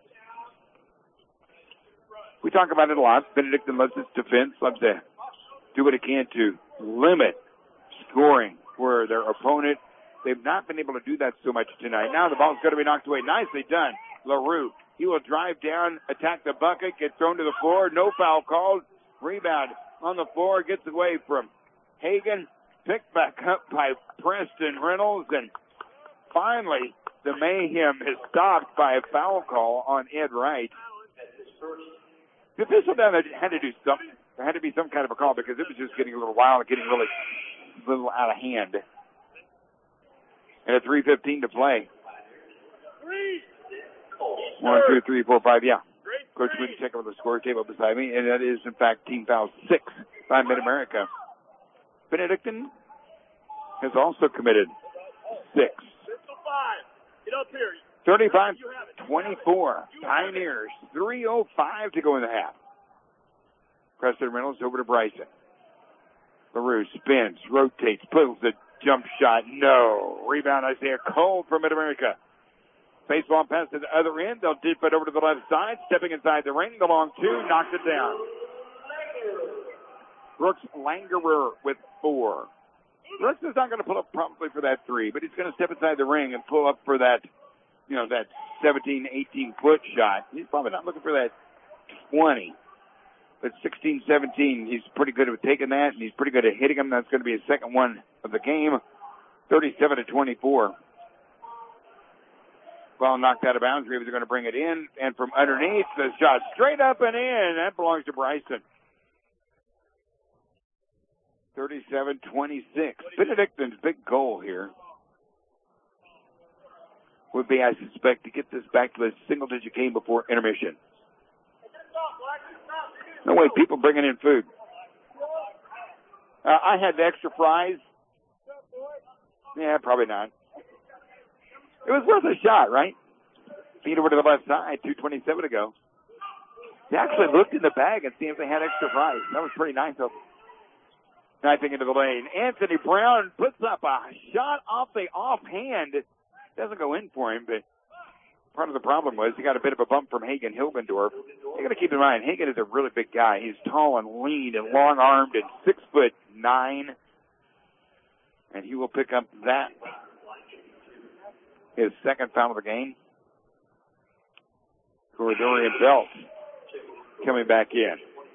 We talk about it a lot. Benedictine loves its defense, loves to do what it can to limit scoring for their opponent. They've not been able to do that so much tonight. Now the ball's going to be knocked away. Nicely done. LaRue. He will drive down, attack the bucket, get thrown to the floor. No foul called. Rebound on the floor. Gets away from Hagan. Picked back up by Preston Reynolds. And finally, the mayhem is stopped by a foul call on Ed Wright. The official down there had to do something. There had to be some kind of a call because it was just getting a little wild, getting really a little out of hand. And at 3:15 to play. 1, 2, 3, 4, 5, yeah. Coach Wooden check over the score table beside me, and that is, in fact, team foul 6 by Mid-America. Benedictine has also committed 6. 35-24. Pioneers, 3:05 to go in the half. Preston Reynolds over to Bryson. LaRue spins, rotates, pulls the jump shot. No. Rebound, Isaiah Cole from Mid-America. Baseball pass to the other end. They'll dip it over to the left side. Stepping inside the ring. The long two. Knocks it down. Brooks Langerer with 4. Brooks is not going to pull up probably for that 3, but he's going to step inside the ring and pull up for that, that 17, 18-foot shot. He's probably not looking for that 20. But 16, 17, he's pretty good at taking that, and he's pretty good at hitting them. That's going to be his second one of the game. 37-24. Ball knocked out of bounds. Ravens are going to bring it in. And from underneath, the shot straight up and in. That belongs to Bryson. 37-26. Benedictine's big goal here would be, I suspect, to get this back to a single-digit game before intermission. No way, people bringing in food. I had the extra fries. Yeah, probably not. It was worth a shot, right? Feed over to the left side, 2:27 to go. They actually looked in the bag and see if they had extra fries. That was pretty nice of them. Knifing into the lane. Anthony Brown puts up a shot off the offhand. Doesn't go in for him, but part of the problem was he got a bit of a bump from Hagan Hilgendorf. You got to keep in mind, Hagan is a really big guy. He's tall and lean and long-armed and 6'9". And he will pick up that, his second foul of the game. Dorian Belt coming back in.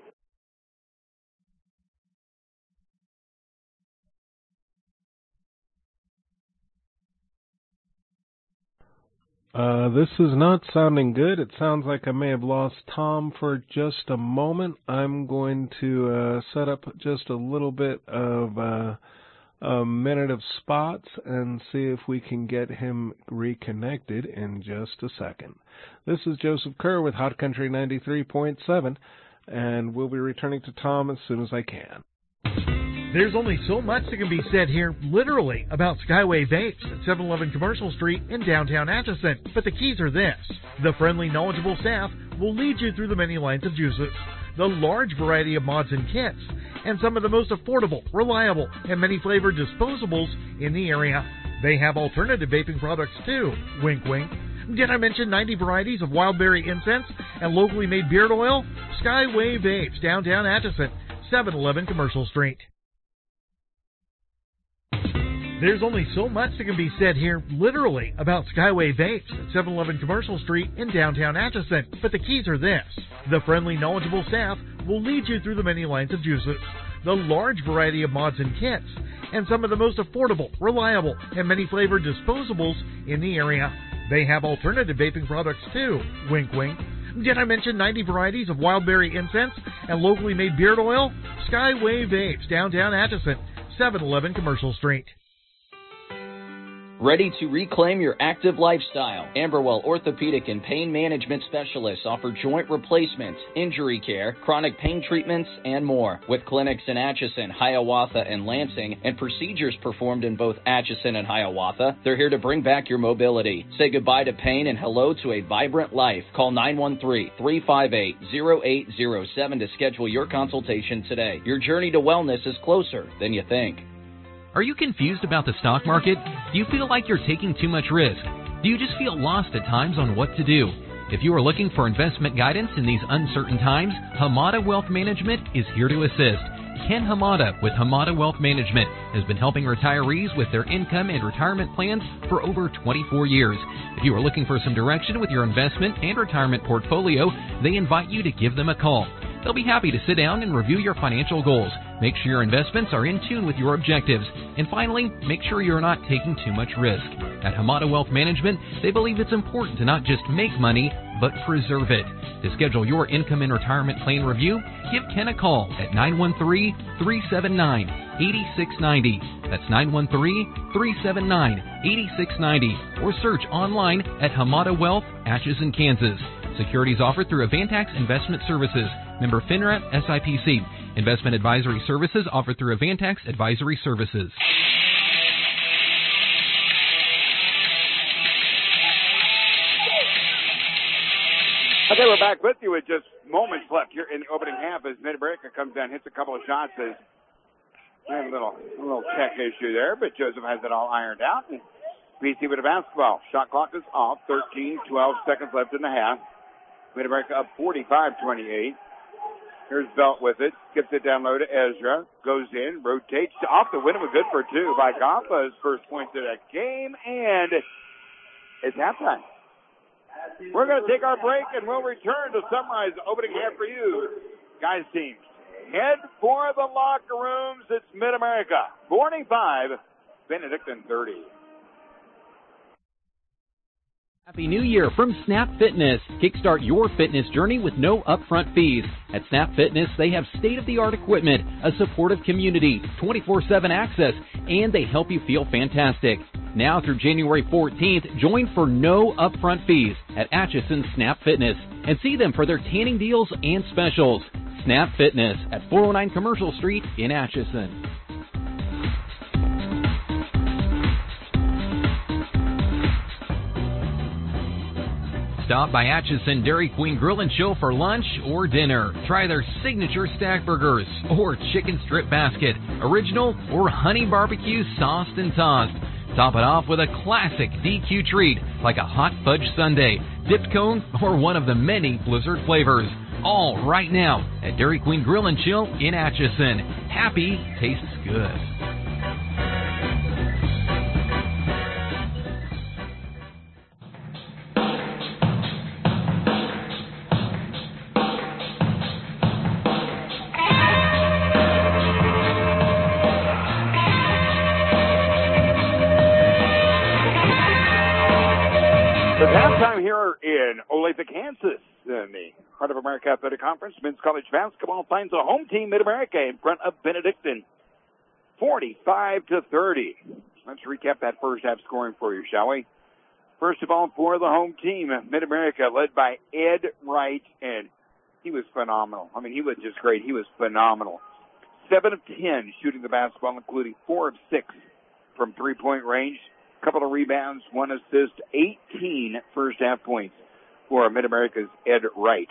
This is not sounding good. It sounds like I may have lost Tom for just a moment. I'm going to set up just a little bit of a minute of spots and see if we can get him reconnected in just a second. This is Joseph Kerr with Hot Country 93.7, and we'll be returning to Tom as soon as I can. There's only so much that can be said here, literally, about Skyway Vapes at 711 Commercial Street in downtown Atchison. But the keys are this. The friendly, knowledgeable staff will lead you through the many lines of juices, the large variety of mods and kits, and some of the most affordable, reliable, and many flavored disposables in the area. They have alternative vaping products too. Wink, wink. Did I mention 90 varieties of wild berry incense and locally made beard oil? Skyway Vapes, downtown Atchison, 711 Commercial Street. There's only so much that can be said here, literally, about Skyway Vapes at 711 Commercial Street in downtown Atchison. But the keys are this. The friendly, knowledgeable staff will lead you through the many lines of juices, the large variety of mods and kits, and some of the most affordable, reliable, and many flavored disposables in the area. They have alternative vaping products too. Wink, wink. Did I mention 90 varieties of wild berry incense and locally made beard oil? Skyway Vapes, downtown Atchison, 711 Commercial Street. Ready to reclaim your active lifestyle? Amberwell Orthopedic and Pain Management Specialists offer joint replacements, injury care, chronic pain treatments, and more. With clinics in Atchison, Hiawatha, and Lansing, and procedures performed in both Atchison and Hiawatha, they're here to bring back your mobility. Say goodbye to pain and hello to a vibrant life. Call 913-358-0807 to schedule your consultation today. Your journey to wellness is closer than you think. Are you confused about the stock market? Do you feel like you're taking too much risk? Do you just feel lost at times on what to do? If you are looking for investment guidance in these uncertain times, Hamada Wealth Management is here to assist. Ken Hamada with Hamada Wealth Management has been helping retirees with their income and retirement plans for over 24 years. If you are looking for some direction with your investment and retirement portfolio, they invite you to give them a call. They'll be happy to sit down and review your financial goals. Make sure your investments are in tune with your objectives. And finally, make sure you're not taking too much risk. At Hamada Wealth Management, they believe it's important to not just make money, but preserve it. To schedule your income and retirement plan review, give Ken a call at 913-379-8690. That's 913-379-8690. Or search online at Hamada Wealth, Atchison, Kansas. Securities offered through Avantax Investment Services. Member FINRA SIPC. Investment advisory services offered through Avantax Advisory Services. Okay, we're back with you with just moments left here in the opening half as Mid-America comes down, hits a couple of shots. As we have a little tech issue there, but Joseph has it all ironed out. And BC with a basketball. Shot clock is off. 12 seconds left in the half. Mid-America up 45-28. Here's Belt with it. Skips it down low to Ezra. Goes in. Rotates off the window. Good for two by Goffa. His first points of that game. And it's halftime. We're going to take our break and we'll return to summarize the opening half for you. Guys teams, head for the locker rooms. It's Mid-America. Morning 5, Benedictine 30. Happy New Year from Snap Fitness. Kickstart your fitness journey with no upfront fees. At Snap Fitness, they have state-of-the-art equipment, a supportive community, 24/7 access, and they help you feel fantastic. Now through January 14th, join for no upfront fees at Atchison Snap Fitness and see them for their tanning deals and specials. Snap Fitness at 409 Commercial Street in Atchison. Stop by Atchison Dairy Queen Grill and Chill for lunch or dinner. Try their signature stack burgers or chicken strip basket, original or honey barbecue sauced and tossed. Top it off with a classic DQ treat like a hot fudge sundae, dipped cone, or one of the many Blizzard flavors. All right now at Dairy Queen Grill and Chill in Atchison. Happy tastes good. Kansas in the Heart of America Athletic Conference. Men's college basketball finds a home team, Mid-America, in front of Benedictine, 45-30. Let's recap that first half scoring for you, shall we? First of all, for the home team, Mid-America, led by Ed Wright, and he was phenomenal. I mean, he was just great. He was phenomenal. 7 of 10 shooting the basketball, including 4 of 6 from three-point range. A couple of rebounds, 1 assist, 18 first-half points for Mid-America's Ed Wright.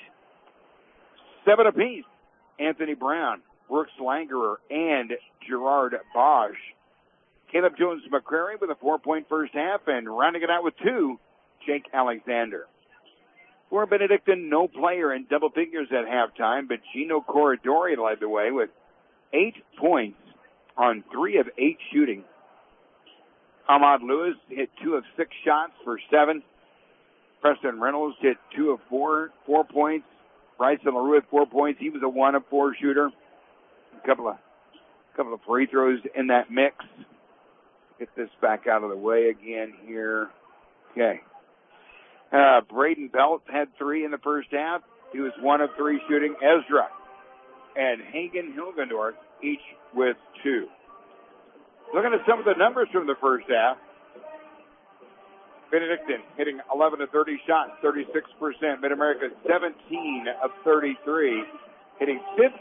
7 apiece, Anthony Brown, Brooks Langerer, and Gerard Bosch. Caleb Jones-McCrary with a 4-point first half, and rounding it out with 2, Jake Alexander. For Benedictine, no player in double figures at halftime, but Gino Corridori led the way with 8 points on 3 of 8 shooting. Ahmad Lewis hit 2 of 6 shots for 7. Preston Reynolds hit 2 of 4 points. Bryson LaRue had 4 points. He was a 1 of 4 shooter. A couple of free throws in that mix. Get this back out of the way again here. Okay. Braden Belt had 3 in the first half. He was 1 of 3 shooting. Ezra and Hagen Hilgendorf each with 2. Looking at some of the numbers from the first half. Benedictine hitting 11 of 30 shots, 36%. Mid-America 17 of 33, hitting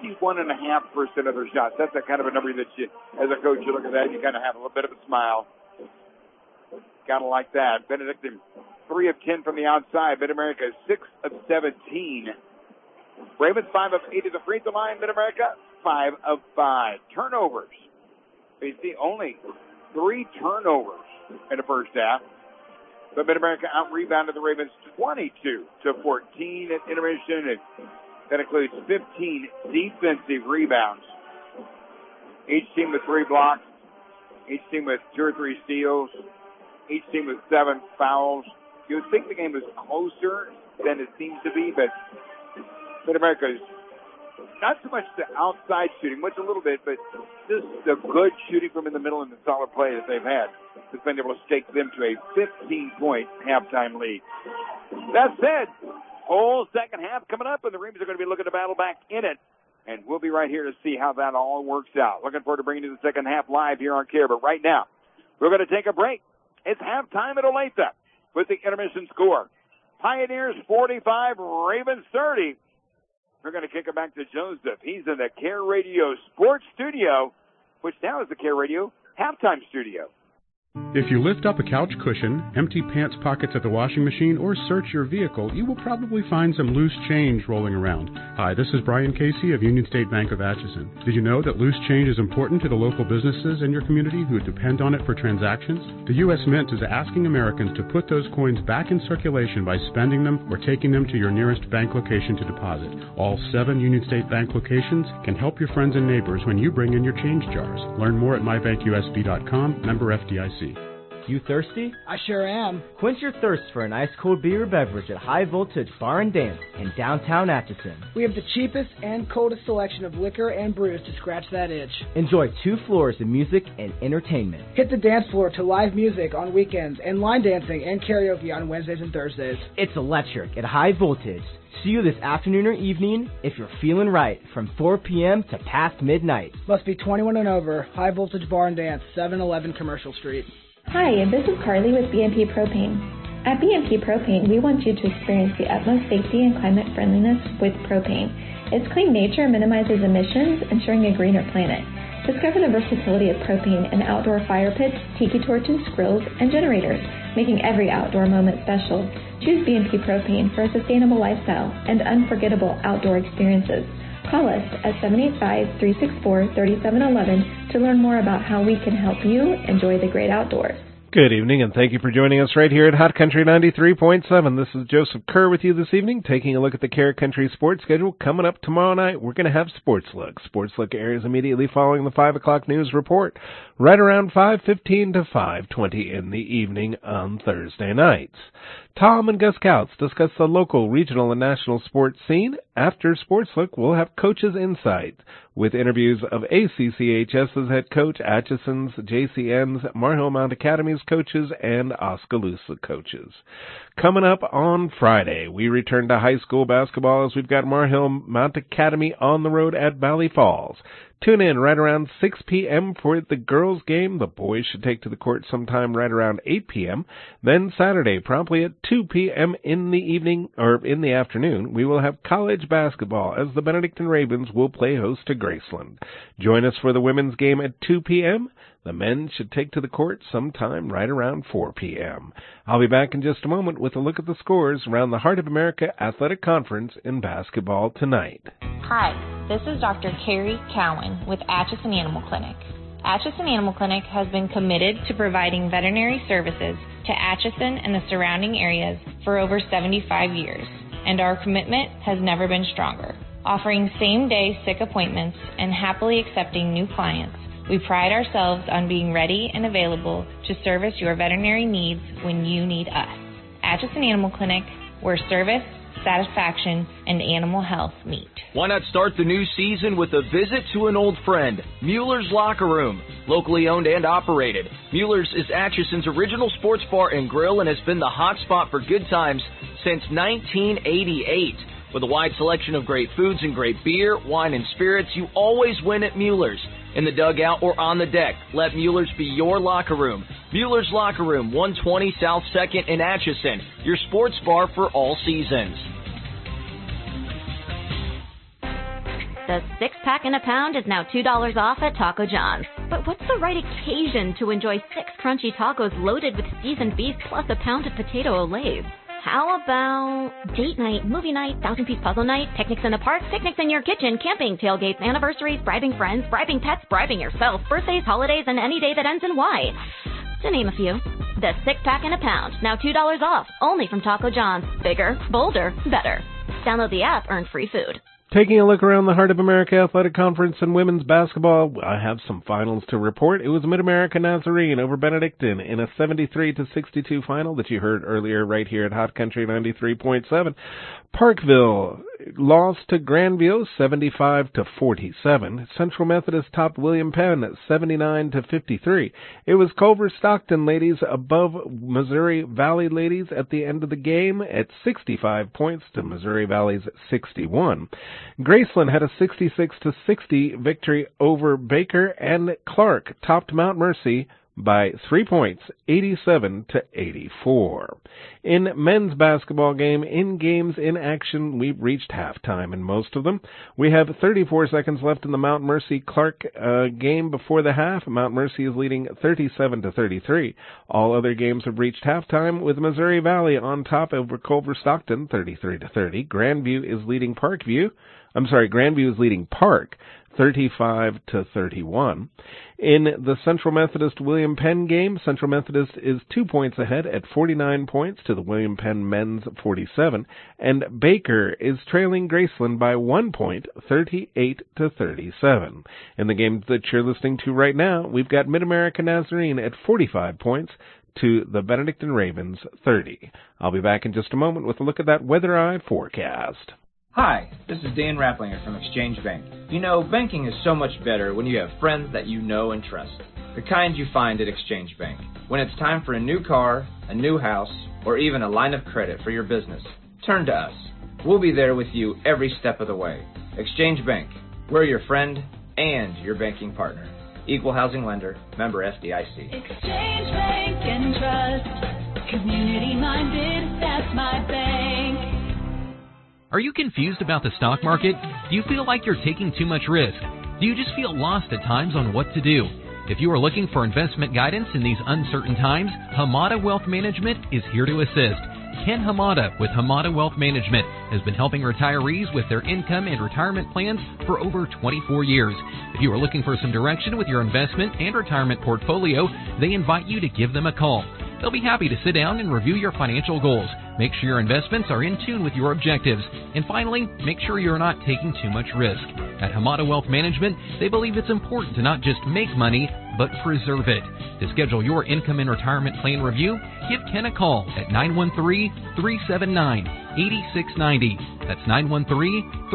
51.5% of their shots. That's the kind of a number that you, as a coach, you look at that, you kind of have a little bit of a smile. Gotta like that. Benedictine 3 of 10 from the outside. Mid-America 6 of 17. Ravens 5 of 8 at the free throw line. Mid-America 5 of 5. Turnovers. They see only 3 turnovers in the first half. But Mid-America out-rebounded the Ravens 22-14 at intermission. And that includes 15 defensive rebounds. Each team with 3 blocks. Each team with 2 or 3 steals. Each team with 7 fouls. You would think the game was closer than it seems to be, but Mid-America's not so much the outside shooting, much a little bit, but just the good shooting from in the middle and the solid play that they've had has been able to stake them to a 15-point halftime lead. That said, whole second half coming up, and the Ravens are going to be looking to battle back in it. And we'll be right here to see how that all works out. Looking forward to bringing you the second half live here on KARE. But right now, we're going to take a break. It's halftime at Olathe with the intermission score. Pioneers 45, Ravens 30. We're going to kick it back to Joseph. He's in the KARE Radio Sports Studio, which now is the KARE Radio Halftime Studio. If you lift up a couch cushion, empty pants pockets at the washing machine, or search your vehicle, you will probably find some loose change rolling around. Hi, this is Brian Casey of Union State Bank of Atchison. Did you know that loose change is important to the local businesses in your community who depend on it for transactions? The U.S. Mint is asking Americans to put those coins back in circulation by spending them or taking them to your nearest bank location to deposit. All 7 Union State Bank locations can help your friends and neighbors when you bring in your change jars. Learn more at mybankusb.com, member FDIC. You thirsty? I sure am. Quench your thirst for an ice cold beer or beverage at High Voltage Bar and Dance in downtown Atchison. We have the cheapest and coldest selection of liquor and brews to scratch that itch. Enjoy 2 floors of music and entertainment. Hit the dance floor to live music on weekends and line dancing and karaoke on Wednesdays and Thursdays. It's electric at High Voltage. See you this afternoon or evening if you're feeling right from 4 p.m. to past midnight. Must be 21 and over. High Voltage Bar and Dance, 711 Commercial Street. Hi, this is Carly with BMP Propane. At BMP Propane, we want you to experience the utmost safety and climate friendliness with propane. Its clean nature minimizes emissions, ensuring a greener planet. Discover the versatility of propane in outdoor fire pits, tiki torches, grills, and generators, making every outdoor moment special. Choose BMP Propane for a sustainable lifestyle and unforgettable outdoor experiences. Call us at 785-364-3711 to learn more about how we can help you enjoy the great outdoors. Good evening, and thank you for joining us right here at Hot Country 93.7. This is Joseph Kerr with you this evening, taking a look at the KARE Country sports schedule. Coming up tomorrow night, we're going to have Sports Look. Sports Look airs immediately following the 5 o'clock news report, right around 5:15 to 5:20 in the evening on Thursday nights. Tom and Gus Kautz discuss the local, regional, and national sports scene. After Sports Look, we'll have Coach's Insight with interviews of ACCHS's head coach, Atchison's, JCN's, Mar Hill Mount Academy's coaches and Oskaloosa coaches. Coming up on Friday, we return to high school basketball as we've got Marhill Mount Academy on the road at Valley Falls. Tune in right around 6 p.m. for the girls' game. The boys should take to the court sometime right around 8 p.m. Then Saturday, promptly at 2 p.m. in the evening, or in the afternoon, we will have college basketball as the Benedictine Ravens will play host to Graceland. Join us for the women's game at 2 p.m. The men should take to the court sometime right around 4 p.m. I'll be back in just a moment with a look at the scores around the Heart of America Athletic Conference in basketball tonight. Hi, this is Dr. Carrie Cowan with Atchison Animal Clinic. Atchison Animal Clinic has been committed to providing veterinary services to Atchison and the surrounding areas for over 75 years, and our commitment has never been stronger. Offering same-day sick appointments and happily accepting new clients, we pride ourselves on being ready and available to service your veterinary needs when you need us. Atchison Animal Clinic, where service, satisfaction, and animal health meet. Why not start the new season with a visit to an old friend, Mueller's Locker Room. Locally owned and operated, Mueller's is Atchison's original sports bar and grill and has been the hot spot for good times since 1988. With a wide selection of great foods and great beer, wine, and spirits, you always win at Mueller's. In the dugout or on the deck, let Mueller's be your locker room. Mueller's Locker Room, 120 South 2nd in Atchison, your sports bar for all seasons. The 6-pack in a pound is now $2 off at Taco John's. But what's the right occasion to enjoy 6 crunchy tacos loaded with seasoned beef plus a pound of potato olaves? How about date night, movie night, 1,000-piece puzzle night, picnics in the park, picnics in your kitchen, camping, tailgates, anniversaries, bribing friends, bribing pets, bribing yourself, birthdays, holidays, and any day that ends in Y, to name a few. The 6-pack in a pound, now $2 off, only from Taco John's. Bigger, bolder, better. Download the app, earn free food. Taking a look around the Heart of America Athletic Conference in women's basketball, I have some finals to report. It was Mid-America Nazarene over Benedictine in a 73-62 final that you heard earlier right here at Hot Country 93.7. Parkville lost to Grandview 75-47. Central Methodist topped William Penn at 79-53. It was Culver Stockton ladies above Missouri Valley ladies at the end of the game at 65 points to Missouri Valley's 61. Graceland had a 66-60 victory over Baker, and Clark topped Mount Mercy by 3 points, 87-84. In men's basketball in games in action, we've reached halftime in most of them. We have 34 seconds left in the Mount Mercy Clark game before the half. Mount Mercy is leading 37-33. All other games have reached halftime with Missouri Valley on top over Culver Stockton 33-30. Grandview is leading Park 35-31. In the Central Methodist William Penn game, Central Methodist is 2 points ahead at 49 points to the William Penn men's 47, and Baker is trailing Graceland by 1 point, 38-37. In the games that you're listening to right now, we've got Mid-America Nazarene at 45 points to the Benedictine Ravens 30. I'll be back in just a moment with a look at that Weather Eye forecast. Hi, this is Dan Rapplinger from Exchange Bank. You know, banking is so much better when you have friends that you know and trust. The kind you find at Exchange Bank. When it's time for a new car, a new house, or even a line of credit for your business, turn to us. We'll be there with you every step of the way. Exchange Bank. We're your friend and your banking partner. Equal housing lender, member FDIC. Exchange Bank and Trust. Community minded, that's my bank. Are you confused about the stock market? Do you feel like you're taking too much risk? Do you just feel lost at times on what to do? If you are looking for investment guidance in these uncertain times, Hamada Wealth Management is here to assist. Ken Hamada with Hamada Wealth Management has been helping retirees with their income and retirement plans for over 24 years. If you are looking for some direction with your investment and retirement portfolio, they invite you to give them a call. They'll be happy to sit down and review your financial goals. Make sure your investments are in tune with your objectives. And finally, make sure you're not taking too much risk. At Hamada Wealth Management, they believe it's important to not just make money, but preserve it. To schedule your income and retirement plan review, give Ken a call at 913-379-8690. That's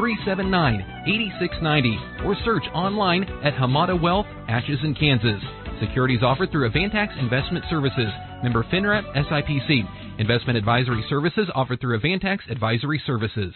913-379-8690. Or search online at Hamada Wealth, Atchison, Kansas. Securities offered through Avantax Investment Services. Member FINRA SIPC. Investment advisory services offered through Avantax Advisory Services.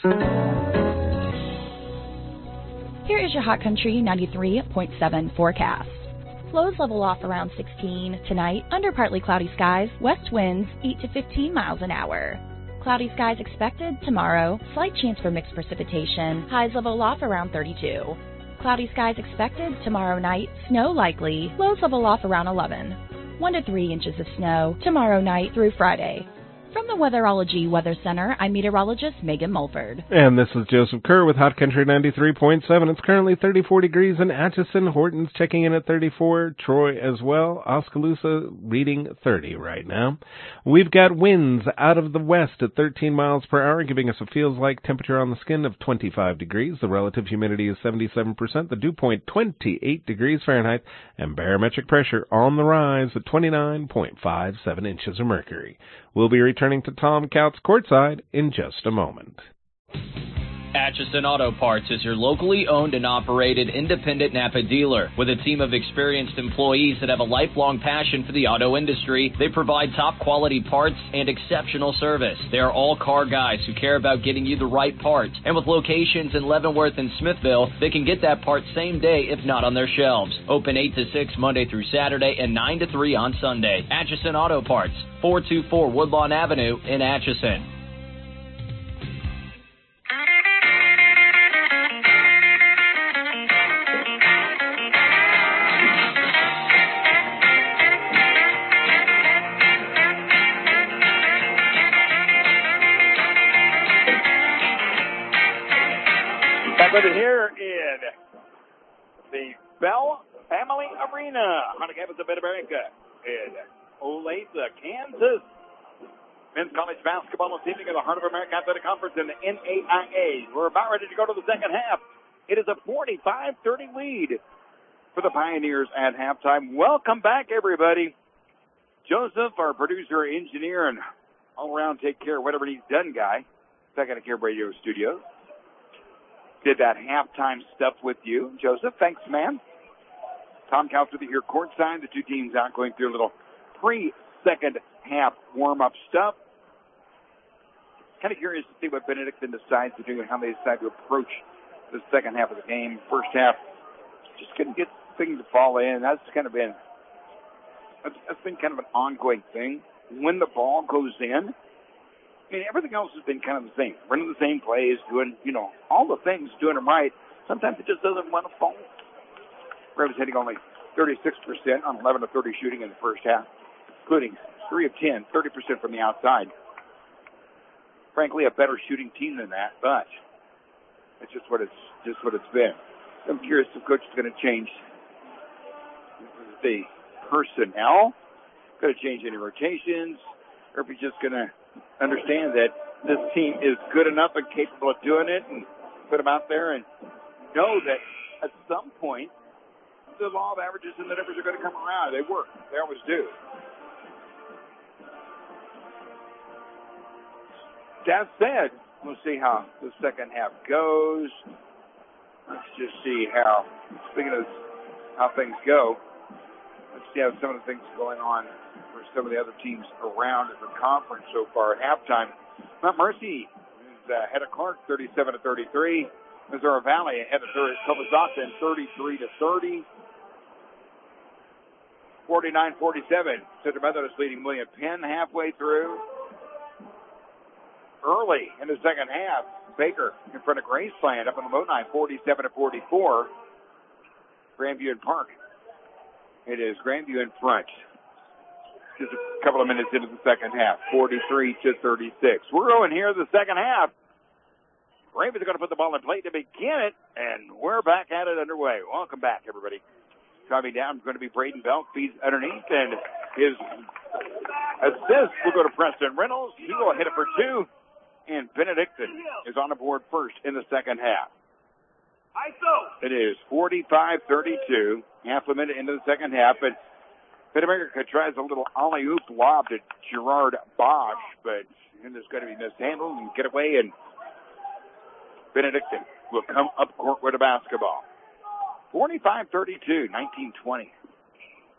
Here is your Hot Country 93.7 forecast. Lows level off around 16. Tonight, under partly cloudy skies, west winds 8 to 15 miles an hour. Cloudy skies expected tomorrow, slight chance for mixed precipitation, highs level off around 32. Cloudy skies expected tomorrow night, snow likely, lows level off around 11. 1 to 3 inches of snow tomorrow night through Friday. From the Weatherology Weather Center, I'm meteorologist Megan Mulford. And this is Joseph Kerr with Hot Country 93.7. It's currently 34 degrees in Atchison. Horton's checking in at 34. Troy as well. Oskaloosa reading 30 right now. We've got winds out of the west at 13 miles per hour, giving us a feels-like temperature on the skin of 25 degrees. The relative humidity is 77%. The dew point 28 degrees Fahrenheit. And barometric pressure on the rise at 29.57 inches of mercury. We'll be returning to Tom Couts courtside in just a moment. Atchison Auto Parts is your locally owned and operated independent Napa dealer. With a team of experienced employees that have a lifelong passion for the auto industry, they provide top quality parts and exceptional service. They are all car guys who care about getting you the right parts. And with locations in Leavenworth and Smithville, they can get that part same day if not on their shelves. Open 8 to 6 Monday through Saturday and 9 to 3 on Sunday. Atchison Auto Parts, 424 Woodlawn Avenue in Atchison. But here in the Bell Family Arena on the campus of Mid-America in Olathe, Kansas. Men's college basketball is teaming in the Heart of America Athletic Conference in the NAIA. We're about ready to go to the second half. It is a 45-30 lead for the Pioneers at halftime. Welcome back, everybody. Joseph, our producer, engineer, and all-around take care of whatever needs done guy, Second Care Radio Studios. Did that halftime stuff with you. Joseph, thanks, man. Tom Couts with you here courtside. The two teams out going through a little pre-second half warm-up stuff. Kind of curious to see what Benedictine decides to do and how they decide to approach the second half of the game. First half, just couldn't get things to fall in. That's kind of been kind of an ongoing thing. When the ball goes in, I mean, everything else has been kind of the same. Running the same plays, doing, all the things, doing them right. Sometimes it just doesn't want to fall. Braves hitting only 36% on 11 of 30 shooting in the first half, including 3 of 10, 30% from the outside. Frankly, a better shooting team than that, but it's just what it's been. I'm curious if Coach is going to change the personnel, going to change any rotations, or if he's just going to understand that this team is good enough and capable of doing it and put them out there and know that at some point the law of averages and the numbers are going to come around. They work. They always do. That said, we'll see how the second half goes. Let's just see how, speaking of how things go, let's see how some of the things going on for some of the other teams around in the conference so far at halftime. Mount Mercy is ahead of Clark 37-33. Missouri Valley ahead of Covazasa 33-30. 49-47. Central Methodist leading William Penn halfway through. Early in the second half, Baker in front of Graceland up on the low line, 47-44. Grandview and Park. It is Grandview in front. Just a couple of minutes into the second half, 43-36. We're going here in the second half. Ravens are going to put the ball in play to begin it, and we're back at it underway. Welcome back, everybody. Driving down is going to be Braden Belk, feeds underneath, and his assist will go to Preston Reynolds. He will hit it for two, and Benedictine is on the board first in the second half. It is 45-32, half a minute into the second half, and Mid-America tries a little alley-oop lob to Gerard Bosch, but there's going to be mishandled and get away, and Benedictine will come up court with a basketball. 45-32, 19-20.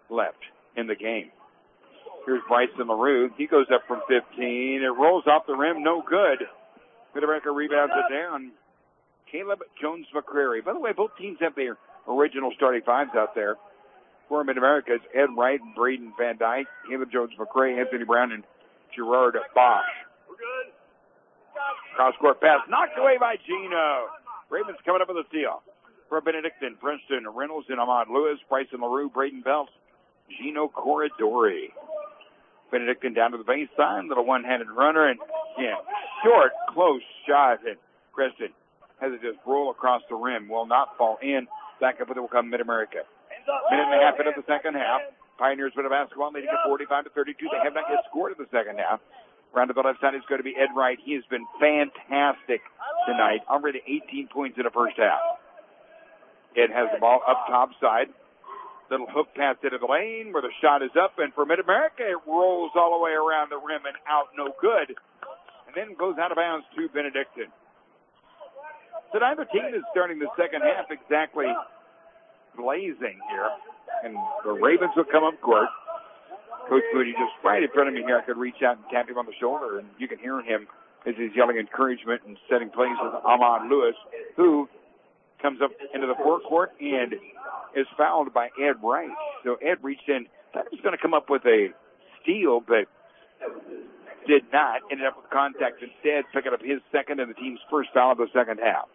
left in the game. Here's Bryson LaRue. He goes up from 15. It rolls off the rim. No good. Mid-America rebounds it down. Caleb Jones McCrary. By the way, both teams have their original starting fives out there. For Mid-America, it's Ed Wright and Braden Van Dyke, Caleb Jones McCrary, Anthony Brown, and Gerard Bosch. Cross-court pass knocked away by Gino. Ravens coming up with a steal. For Benedictine, Preston Reynolds, and Ahmad Lewis, Bryson LaRue, Braden Belts, Gino Corridori. Benedictine down to the baseline, little one-handed runner, and short, close shot, and Preston has it just roll across the rim, will not fall in. Back up with it will come Mid-America. Minute and a half into the second half. Pioneers with a basketball leading at 45-32. They have not yet scored in the second half. Round to the left side is going to be Ed Wright. He has been fantastic tonight. Already 18 points in the first half. Ed has the ball up top side. Little hook pass into the lane where the shot is up. And for Mid-America, it rolls all the way around the rim and out, no good. And then goes out of bounds to Benedictine. So neither team is starting the second half exactly blazing here. And the Ravens will come up court. Coach Moody just right in front of me here. I could reach out and tap him on the shoulder, and you can hear him as he's yelling encouragement and setting plays with Ahmad Lewis, who comes up into the forecourt and is fouled by Ed Wright. So Ed reached in, thought he was going to come up with a steal, but did not. Ended up with contact instead, picking up his second and the team's first foul of the second half.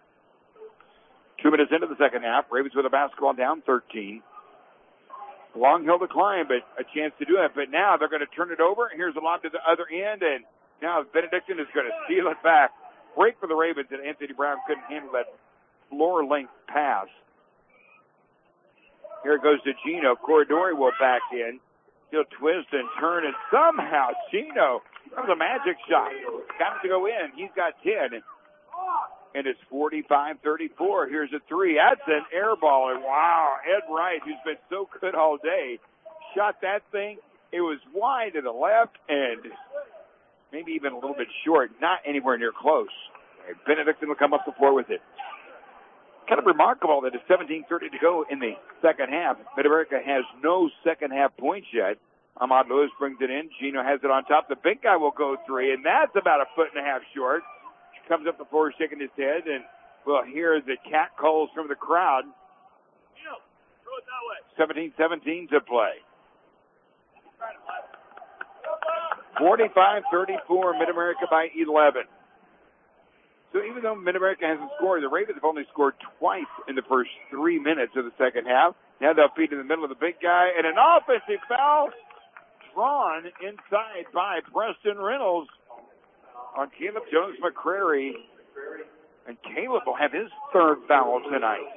2 minutes into the second half, Ravens with a basketball down 13. Long hill to climb, but a chance to do it. But now they're going to turn it over. Here's a lob to the other end, and now Benedictine is going to steal it back. Break for the Ravens, and Anthony Brown couldn't handle that floor-length pass. Here it goes to Gino. Corridori will back in. He'll twist and turn, and somehow Gino, that was a magic shot. Got it to go in. He's got 10. And it's 45-34. Here's a three. That's an air ball. And wow, Ed Wright, who's been so good all day, shot that thing. It was wide to the left and maybe even a little bit short. Not anywhere near close. And Benedictine will come up the floor with it. Kind of remarkable that it's 17:30 to go in the second half. Mid-America has no second half points yet. Ahmad Lewis brings it in. Gino has it on top. The big guy will go three, and that's about a foot and a half short. Comes up the floor shaking his head, and we'll hear the cat calls from the crowd. 17-17 to play. 45-34, Mid-America by 11. So even though Mid-America hasn't scored, the Ravens have only scored twice in the first 3 minutes of the second half. Now they'll feed in the middle of the big guy, and an offensive foul drawn inside by Preston Reynolds on Caleb Jones McCrary. And Caleb will have his third foul tonight.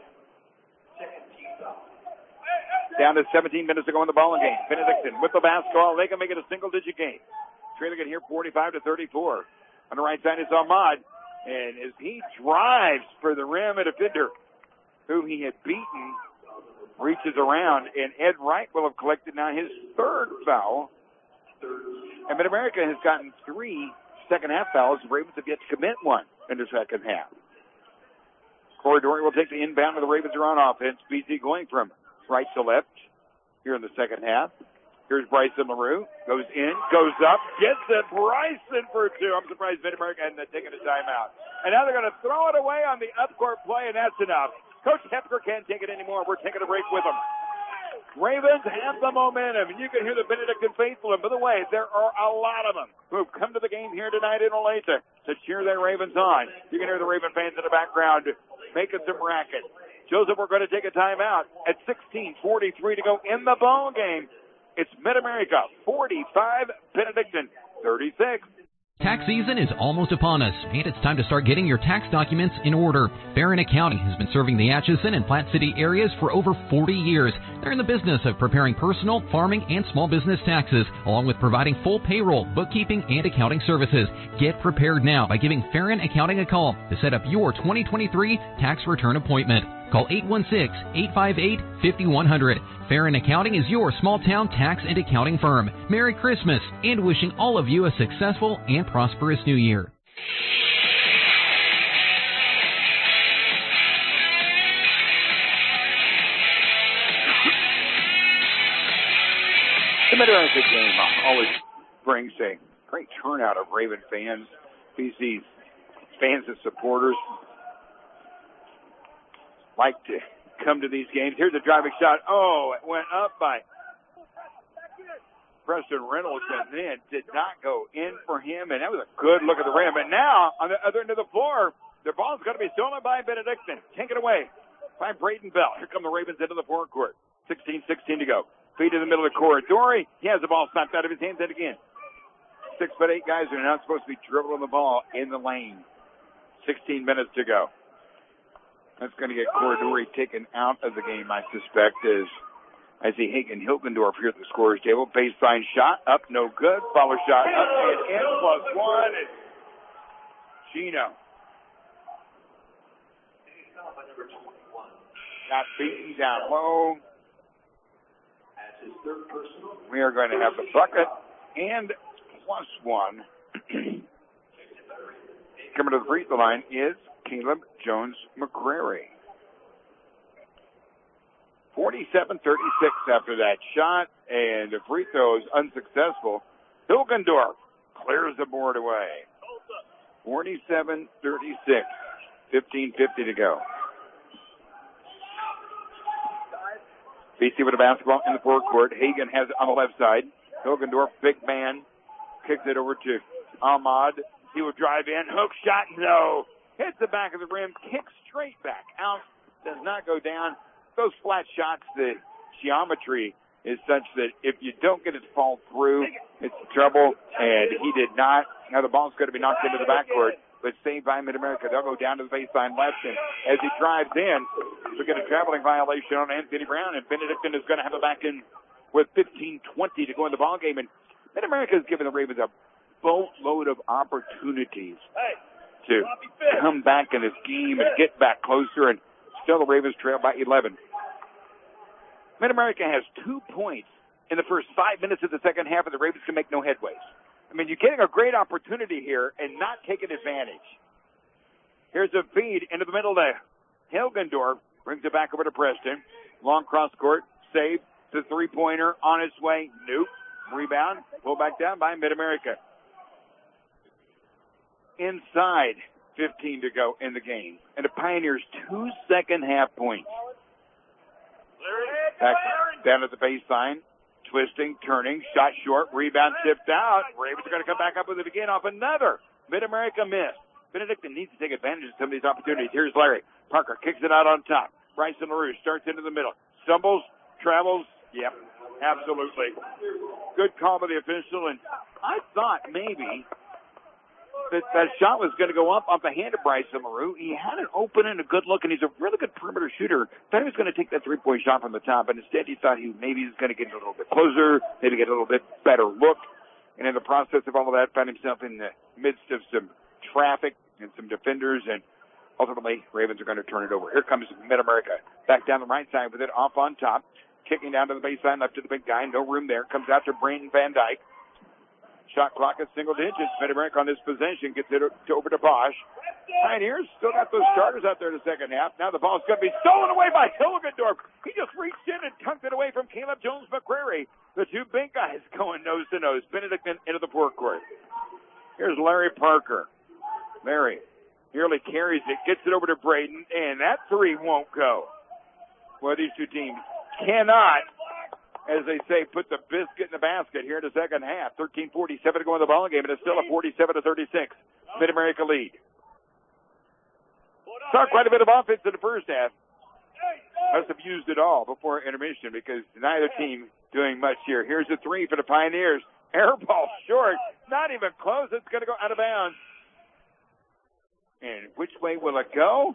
Down to 17 minutes to go in the ball game. Benedictine with the basketball. They can make it a single-digit game. Trailing it here 45-34. On the right side is Ahmad. And as he drives for the rim, a defender who he had beaten reaches around. And Ed Wright will have collected now his third foul. And Mid-America has gotten 3 second half fouls. The Ravens have yet to commit one in the second half. Corridori will take the inbound of the Ravens are on offense. BC going from right to left here in the second half. Here's Bryson LaRue. Goes in, goes up, gets it. Bryson for two. I'm surprised Mid-America hadn't taken a timeout. And now they're going to throw it away on the up-court play, and that's enough. Coach Hepker can't take it anymore. We're taking a break with them. Ravens have the momentum, and you can hear the Benedictine faithful. And by the way, there are a lot of them who have come to the game here tonight in Olathe to cheer their Ravens on. You can hear the Raven fans in the background making some racket. Joseph, we're going to take a timeout at 16:43 to go in the ball game. It's Mid-America 45, Benedictine 36. Tax season is almost upon us, and it's time to start getting your tax documents in order. Barron Accounting has been serving the Atchison and Platte City areas for over 40 years. They're in the business of preparing personal, farming, and small business taxes, along with providing full payroll, bookkeeping, and accounting services. Get prepared now by giving Farron Accounting a call to set up your 2023 tax return appointment. Call 816-858-5100. Farron Accounting is your small-town tax and accounting firm. Merry Christmas, and wishing all of you a successful and prosperous New Year. Mid-America game always brings a great turnout of Raven fans. BC's fans and supporters like to come to these games. Here's a driving shot. Oh, it went up by Preston Reynolds and then did not go in for him, and that was a good look at the rim. And now, on the other end of the floor, the ball's going to be stolen by Benedictine. Take it away by Braden Bell. Here come the Ravens into the forecourt. 16-16 to go. Feed in the middle of the court. Dory, he has the ball snapped out of his hands and again. 6'8" guys are not supposed to be dribbling the ball in the lane. 16 minutes to go. That's going to get Corridori taken out of the game, I suspect, as I see Hagen Hilgendorf here at the scorer's table. Baseline shot, up, no good. Follow shot, up, and in, +1. And Gino got beaten down low. We are going to have the bucket and +1. Coming to the free throw line is Caleb Jones-McCrary. 47-36 after that shot, and the free throw is unsuccessful. Hilgendorf clears the board away. 47-36, 15:50 to go. BC with a basketball in the forecourt. Hagen has it on the left side. Hilgendorf, big man, kicks it over to Ahmad. He will drive in. Hook shot, no. Hits the back of the rim, kicks straight back out. Does not go down. Those flat shots, the geometry is such that if you don't get it to fall through, it's trouble. And he did not. Now the ball's going to be knocked into the backcourt, but saved by Mid-America. They'll go down to the baseline left, and as he drives in, we get a traveling violation on Anthony Brown, and Benedictine is going to have it back in with 15:20 to go in the ballgame. And Mid-America has given the Ravens a boatload of opportunities to come back in this game and get back closer, and still the Ravens trail by 11. Mid-America has 2 points in the first 5 minutes of the second half, and the Ravens can make no headways. I mean, you're getting a great opportunity here and not taking advantage. Here's a feed into the middle there. Hilgendorf brings it back over to Preston. Long cross court, save. The three-pointer on its way. Nope. Rebound. Pull back down by Mid-America. Inside 15 to go in the game. And the Pioneers 2 second half points. Back down at the baseline. Twisting, turning, shot short, rebound tipped out. Ravens are going to come back up with it again off another. Mid-America missed. Benedictine needs to take advantage of some of these opportunities. Here's Larry. Parker kicks it out on top. Bryson LaRue starts into the middle. Stumbles, travels. Yep, absolutely. Good call by the official, and I thought maybe that shot was going to go up off the hand of Bryson LaRue. He had it open and a good look, and he's a really good perimeter shooter. Thought he was going to take that three-point shot from the top, but instead he thought he maybe was going to get a little bit closer, maybe get a little bit better look. And in the process of all of that, found himself in the midst of some traffic and some defenders, and ultimately Ravens are going to turn it over. Here comes Mid-America. Back down the right side with it, off on top. Kicking down to the baseline, left to the big guy. No room there. Comes out to Brandon Van Dyke. Shot clock at single digits. Mid-America on this possession gets it over to Bosch. Pioneers still got those starters out there in the second half. Now the ball's going to be stolen away by Hilgendorf. He just reached in and tucked it away from Caleb Jones-McCrary. The two big guys going nose to nose. Benedictine into the forecourt. Here's Larry Parker. Larry nearly carries it, gets it over to Braden, and that three won't go. Well, these two teams cannot, as they say, put the biscuit in the basket here in the second half. 13:47 to go in the ball game, and it's still a 47-36 Mid-America lead. Saw quite a bit of offense in the first half. Must have used it all before intermission because neither team doing much here. Here's a three for the Pioneers. Air ball short. Not even close. It's going to go out of bounds. And which way will it go?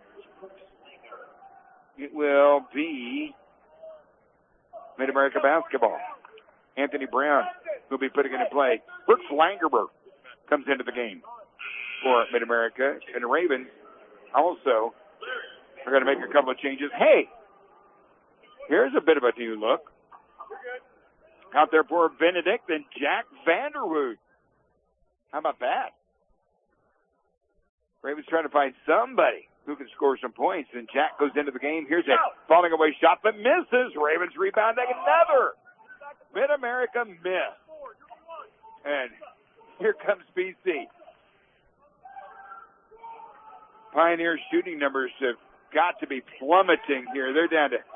It will be Mid-America basketball. Anthony Brown will be putting it in play. Brooks Langerberg comes into the game for Mid-America. And the Ravens also are going to make a couple of changes. Hey, here's a bit of a new look. Out there for Benedictine, Jack Vanderwood. How about that? Ravens trying to find somebody who can score some points, and Jack goes into the game. Here's a falling away shot, but misses. Ravens rebound another. Mid-America missed. And here comes BC. Pioneer shooting numbers have got to be plummeting here. They're down to...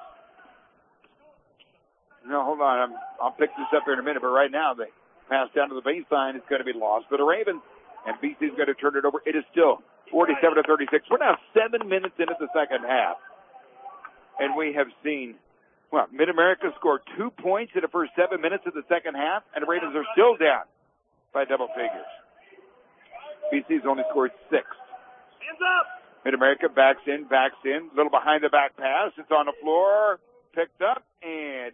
No, hold on. I'll pick this up here in a minute. But right now, they pass down to the baseline. It's going to be lost for the Ravens. And BC's going to turn it over. It is still 47-36. We're now 7 minutes into the second half. And we have seen, Mid-America scored 2 points in the first 7 minutes of the second half, and the Ravens are still down by double figures. BC's only scored 6. Hands up! Mid-America backs in, a little behind the back pass. It's on the floor, picked up, and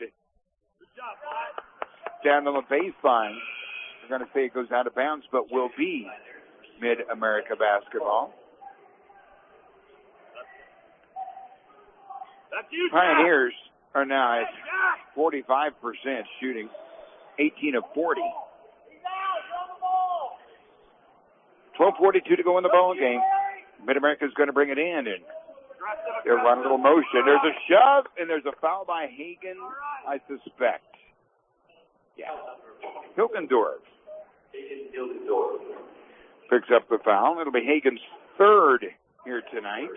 down on the baseline. They're going to say it goes out of bounds, but will be Mid-America basketball. Pioneers are now at 45% shooting, 18 of 40. 12:42 to go in the ball game. Mid-America is going to bring it in, and they'll run a little motion. There's a shove, and there's a foul by Hagen, I suspect. Yeah. Hilgendorf picks up the foul. It'll be Hagen's third here tonight.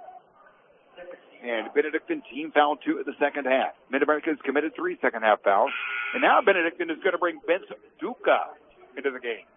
And Benedictine team foul 2 in the second half. Mid-America has committed 3 second half fouls. And now Benedictine is going to bring Vince Duca into the game.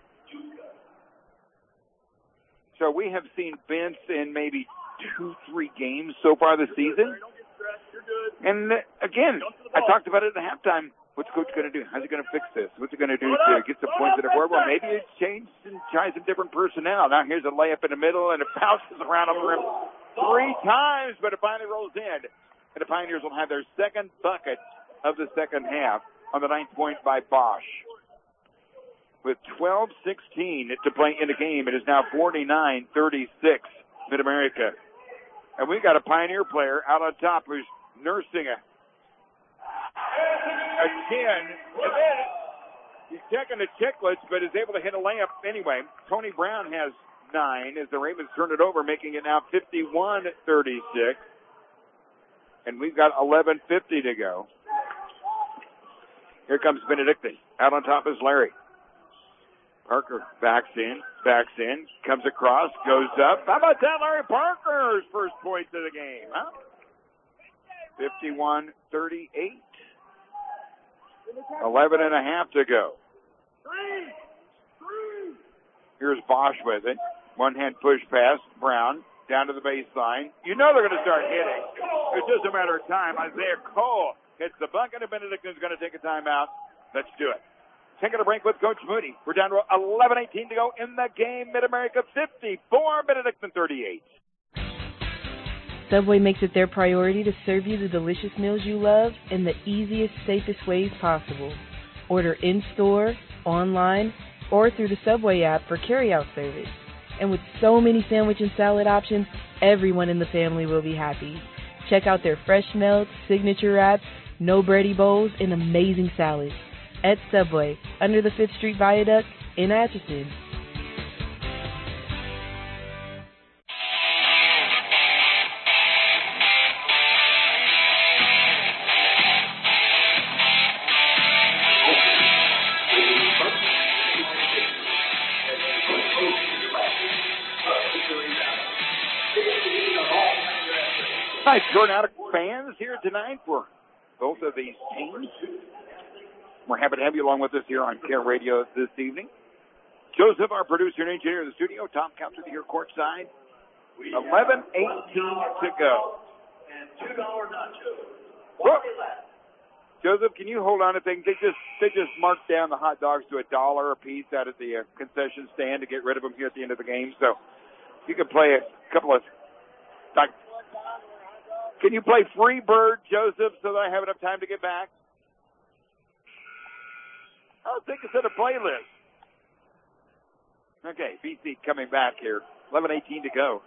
So we have seen Vince in maybe 2-3 games so far this season. And again, I talked about it at halftime. What's Coach going to do? How's he going to fix this? What's he going to do to get some points in the board? Well, maybe it's changed and try some different personnel. Now here's a layup in the middle, and it bounces around on the rim 3 times, but it finally rolls in. And the Pioneers will have their second bucket of the second half on the 9th point by Bosch. With 12:16 to play in the game, it is now 49-36 Mid-America. And we've got a Pioneer player out on top who's nursing a 10. And then he's checking the chicklets, but is able to hit a layup anyway. Tony Brown has 9 as the Ravens turn it over, making it now 51-36. And we've got 11:50 to go. Here comes Benedictine. Out on top is Larry. Parker backs in, comes across, goes up. How about that, Larry Parker's first points of the game, huh? 51-38. 11 and a half to go. Here's Bosch with it. One-hand push pass. Brown down to the baseline. You know they're going to start hitting. It's just a matter of time. Isaiah Cole hits the bucket, and Benedictine's going to take a timeout. Let's do it. Taking a break with Coach Moody. We're down to 11:18 to go in the game. Mid-America 54, Benedictine 38. Subway makes it their priority to serve you the delicious meals you love in the easiest, safest ways possible. Order in-store, online, or through the Subway app for carry-out service. And with so many sandwich and salad options, everyone in the family will be happy. Check out their fresh melts, signature wraps, no bready bowls, and amazing salads. At Subway, under the 5th Street Viaduct in Atchison. Nice turnout of fans here tonight for both of these teams. We're happy to have you along with us here on Care Radio this evening. Joseph, our producer and engineer in the studio. Tom Country here courtside. 11:18 to go. And $2 nachos. Well, Joseph, can you hold on to things? They just marked down the hot dogs to $1 a piece out at the concession stand to get rid of them here at the end of the game. So you can play a couple of. Can you play Free Bird, Joseph, so that I have enough time to get back? I'll take us to the playlist. Okay, BC coming back here. 11:18 to go.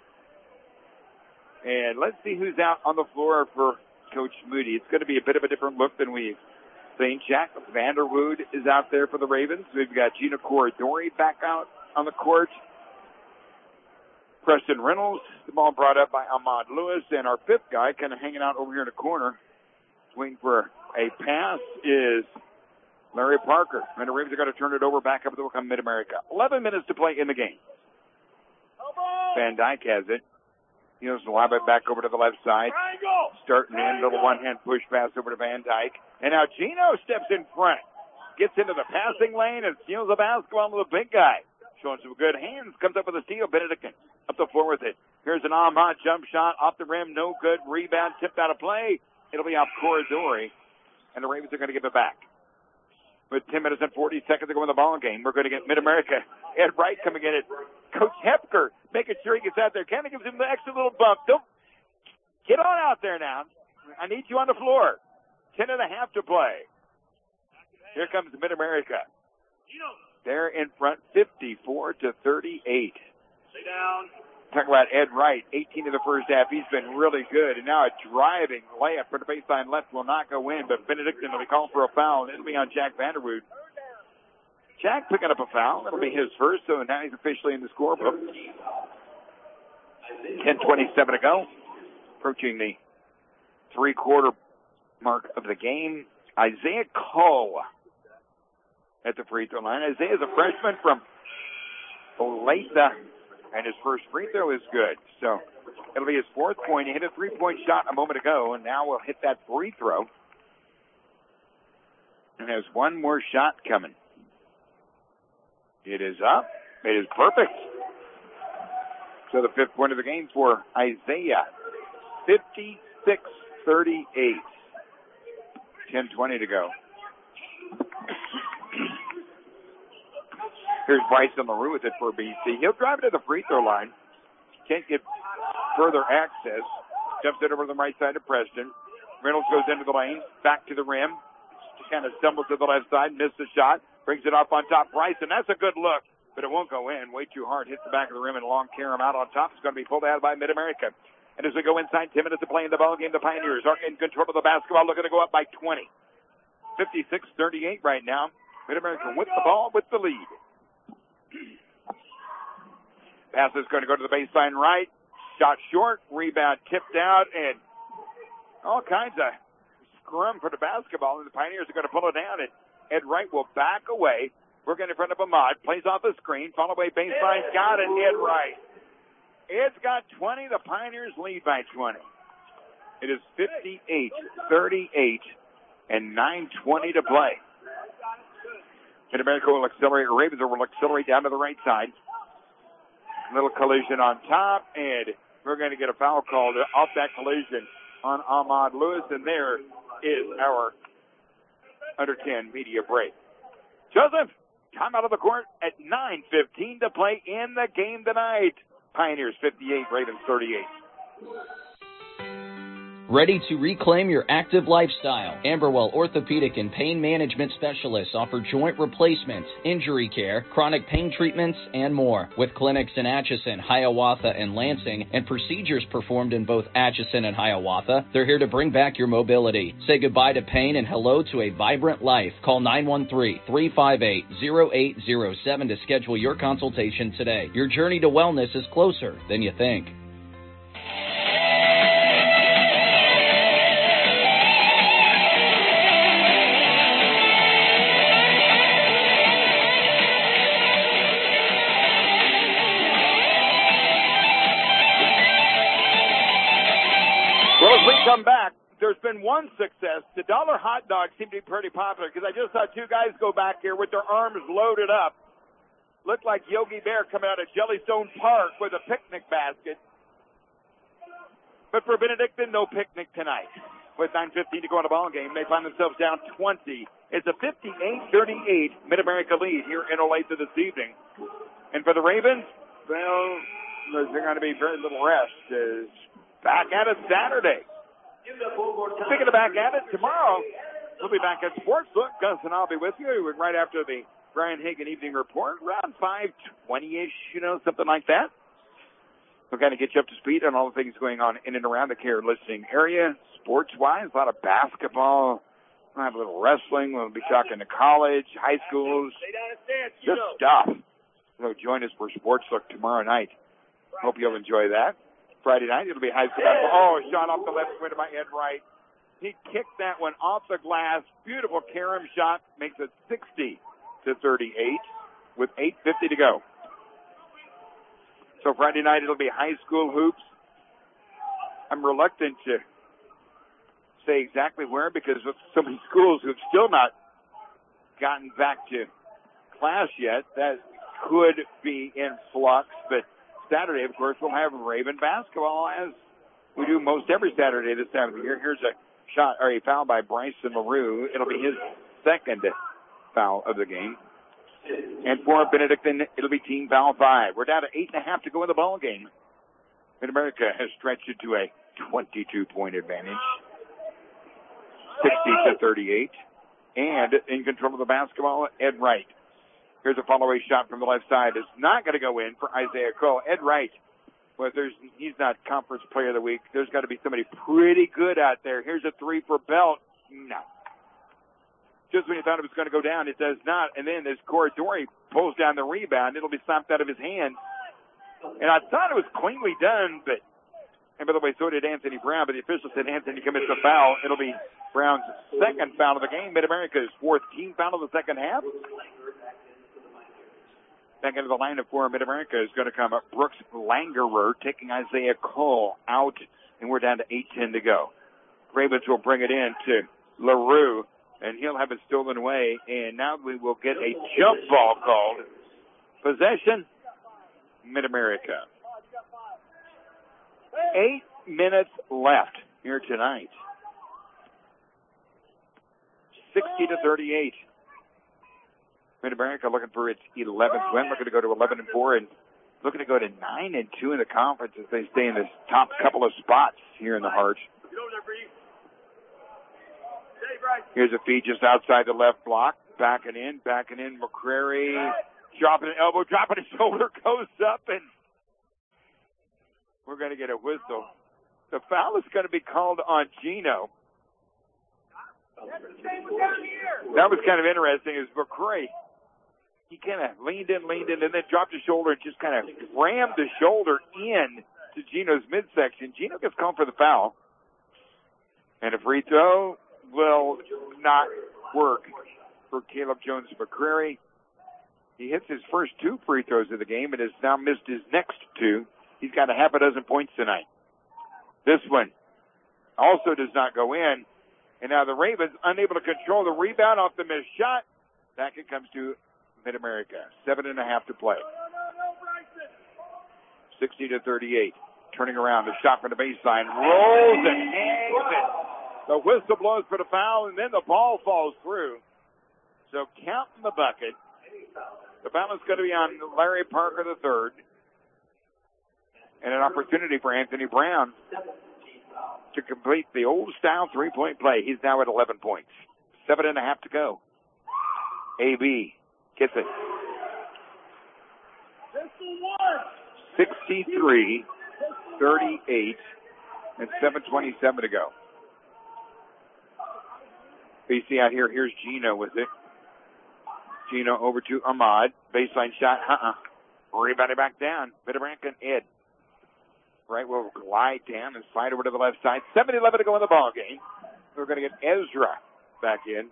And let's see who's out on the floor for Coach Moody. It's going to be a bit of a different look than we've seen. Jack Vanderwood is out there for the Ravens. We've got Gina Corridori back out on the court. Preston Reynolds, the ball brought up by Ahmad Lewis. And our fifth guy kind of hanging out over here in the corner, Waiting for a pass is Larry Parker. And the Ravens are going to turn it over back up to Mid-America. 11 minutes to play in the game. Van Dyke has it. He'll lob it back over to the left side. Starting in, little one-hand push pass over to Van Dyke. And now Gino steps in front. Gets into the passing lane and steals the basketball to the big guy. Showing some good hands. Comes up with a steal. Benedictine up the floor with it. Here's an Ahmad jump shot off the rim. No good. Rebound tipped out of play. It'll be off Corazori. And the Ravens are going to give it back. With 10 minutes and 40 seconds to go in the ball game, we're going to get Mid-America. Ed Wright coming in it. Coach Hepker making sure he gets out there. Kenny gives him the extra little bump. Don't get on out there now. I need you on the floor. 10.5 to play. Here comes Mid-America. They're in front 54 to 38. Stay down. Talk about Ed Wright, 18 in the first half. He's been really good. And now a driving layup for the baseline left will not go in, but Benedictine will be called for a foul. It'll be on Jack Vanderwood. Jack picking up a foul. It'll be his first, so now he's officially in the scorebook. 10:27 to go. Approaching the three-quarter mark of the game. Isaiah Cull at the free throw line. Isaiah's a freshman from Olathe, and his first free throw is good. So it'll be his fourth point. He hit a three-point shot a moment ago, and now we'll hit that free throw. And has one more shot coming. It is up. It is perfect. So the fifth point of the game for Isaiah. 56-38. 10:20 to go. Here's Bryson LaRue with it for BC. He'll drive it to the free throw line. Can't get further access. Jumps it over to the right side of Preston. Reynolds goes into the lane. Back to the rim. Just kind of stumbles to the left side. Missed the shot. Brings it off on top. Bryson. That's a good look. But it won't go in. Way too hard. Hits the back of the rim and long carom out on top. It's going to be pulled out by Mid-America. And as we go inside 10 minutes to play in the ball game, the Pioneers are in control of the basketball. Looking to go up by 20. 56-38 right now. Mid-America with the ball, with the lead. Pass is going to go to the baseline right. Shot short. Rebound tipped out. And all kinds of scrum for the basketball. And the Pioneers are going to pull it down. And Ed Wright will back away. We're going in front of Ahmad. Plays off the screen. Follow away baseline. Got it. Ed Wright. Ed's got 20. The Pioneers lead by 20. It is 58-38 and 9:20 to play. Mid-America will accelerate. Ravens will accelerate down to the right side. Little collision on top, and we're going to get a foul called off that collision on Ahmad Lewis, and there is our under 10 media break. Joseph, time out of the court at 9:15 to play in the game tonight. Pioneers 58, Ravens 38. Ready to reclaim your active lifestyle? Amberwell Orthopedic and Pain Management Specialists offer joint replacements, injury care, chronic pain treatments, and more. With clinics in Atchison, Hiawatha, and Lansing, and procedures performed in both Atchison and Hiawatha, they're here to bring back your mobility. Say goodbye to pain and hello to a vibrant life. Call 913-358-0807 to schedule your consultation today. Your journey to wellness is closer than you think. Well, as we come back, there's been one success. The dollar hot dogs seem to be pretty popular because I just saw two guys go back here with their arms loaded up. Looked like Yogi Bear coming out of Jellystone Park with a picnic basket. But for Benedictine, no picnic tonight. With 9:15 to go in the ball game, they find themselves down 20. It's a 58-38 Mid-America lead here in Olathe this evening. And for the Ravens, well, there's going to be very little rest. Back at it Saturday. Speaking of back at it, tomorrow we'll be back at Sportsbook. Gus and I'll be with you right after the Brian Hagan Evening Report, around 5:20-ish, something like that. We'll kind of get you up to speed on all the things going on in and around the care listening area. Sports-wise, a lot of basketball. We'll have a little wrestling. We'll be talking to college, high schools, just stuff. So join us for Sportsbook tomorrow night. Hope you'll enjoy that. Friday night, it'll be high school basketball. Oh, shot off the left window by Ed Wright. He kicked that one off the glass. Beautiful carom shot. Makes it 60-38 with 8:50 to go. So Friday night it'll be high school hoops. I'm reluctant to say exactly where because of so many schools who've still not gotten back to class yet. That could be in flux. But Saturday, of course, we'll have Raven basketball as we do most every Saturday this time of the year. Here's a shot or a foul by Bryson LaRue. It'll be his second foul of the game. And for Benedictine, it'll be team foul 5. We're down to 8.5 to go in the ball game. Mid-America has stretched it to a 22-point advantage, 60-38. And in control of the basketball, Ed Wright. Here's a follow-away shot from the left side. It's not going to go in for Isaiah Cole. Ed Wright, well, he's not conference player of the week. There's got to be somebody pretty good out there. Here's a 3 for Belt. No. Just when you thought it was going to go down, it does not. And then as Corridori pulls down the rebound, it'll be slapped out of his hand. And I thought it was cleanly done, and by the way, so did Anthony Brown, but the official said Anthony commits a foul. It'll be Brown's second foul of the game. Mid-America's fourth team foul of the second half. Back into the lineup for Mid-America is going to come up Brooks Langerer, taking Isaiah Cole out, and we're down to 8:10 to go. Ravens will bring it in to LaRue, and he'll have it stolen away, and now we will get a jump ball called. Possession, Mid-America. 8 minutes left here tonight. 60-38. Mid-America looking for its 11th win, looking to go to 11-4, and looking to go to 9-2 in the conference as they stay in this top couple of spots here in the Heart. Here's a feed just outside the left block. Backing in. McCrary dropping an elbow, dropping his shoulder, goes up, and we're going to get a whistle. The foul is going to be called on Gino. That was kind of interesting as McCrary, he kind of leaned in, and then dropped his shoulder and just kind of rammed the shoulder in to Gino's midsection. Gino gets called for the foul. And a free throw will not work for Caleb Jones McCrary. He hits his first 2 free throws of the game and has now missed his next 2. He's got a half a dozen points tonight. This one also does not go in. And now the Ravens unable to control the rebound off the missed shot. Back it comes to Mid-America. 7.5 to play. 60-38. Turning around, the shot from the baseline. Rolls and hangs it. The whistle blows for the foul, and then the ball falls through. So counting the bucket. The foul is going to be on Larry Parker III. And an opportunity for Anthony Brown to complete the old-style three-point play. He's now at 11 points. 7.5 to go. AB gets it. 63-38 and 7:27 to go. BC out here. Here's Gino with it. Gino over to Ahmad. Baseline shot. Rebounded back down. Mid-America and Ed. Right, we'll glide down and slide over to the left side. 7:11 to go in the ball game. We're going to get Ezra back in.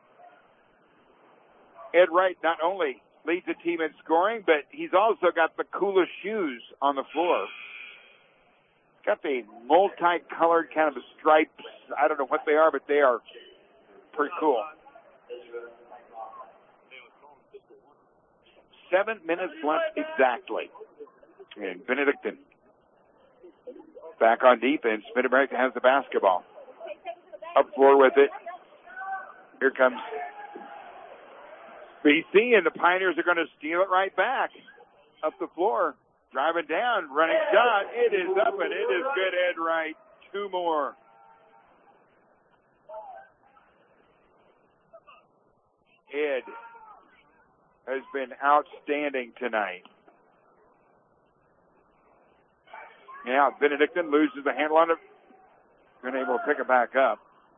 Ed Wright not only leads the team in scoring, but he's also got the coolest shoes on the floor. Got the multicolored kind of stripes. I don't know what they are, but they are pretty cool. 7 minutes left exactly. And Benedictine back on defense. Mid-America has the basketball. Up floor with it. Here comes BC, and the Pioneers are going to steal it right back. Up the floor. Driving down. Running shot. It is up, and it is good. Ed Wright. 2 more. Ed has been outstanding tonight. Now, Benedictine loses the handle on it. Been able to pick it back up.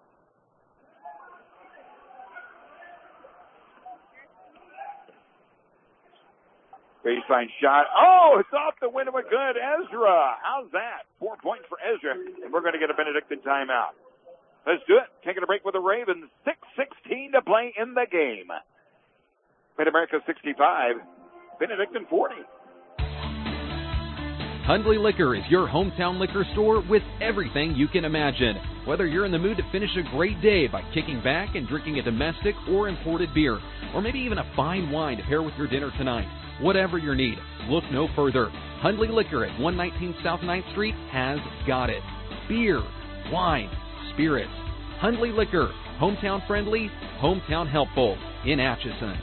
Baseline shot. Oh, it's off the window. A good Ezra. How's that? 4 points for Ezra. And we're going to get a Benedictine timeout. Let's do it. Taking a break with the Ravens. 6:16 to play in the game. Mid-America 65, Benedictine 40. Hundley Liquor is your hometown liquor store with everything you can imagine. Whether you're in the mood to finish a great day by kicking back and drinking a domestic or imported beer, or maybe even a fine wine to pair with your dinner tonight, whatever your need, look no further. Hundley Liquor at 119 South 9th Street has got it. Beer, wine, spirits. Hundley Liquor, hometown friendly, hometown helpful in Atchison.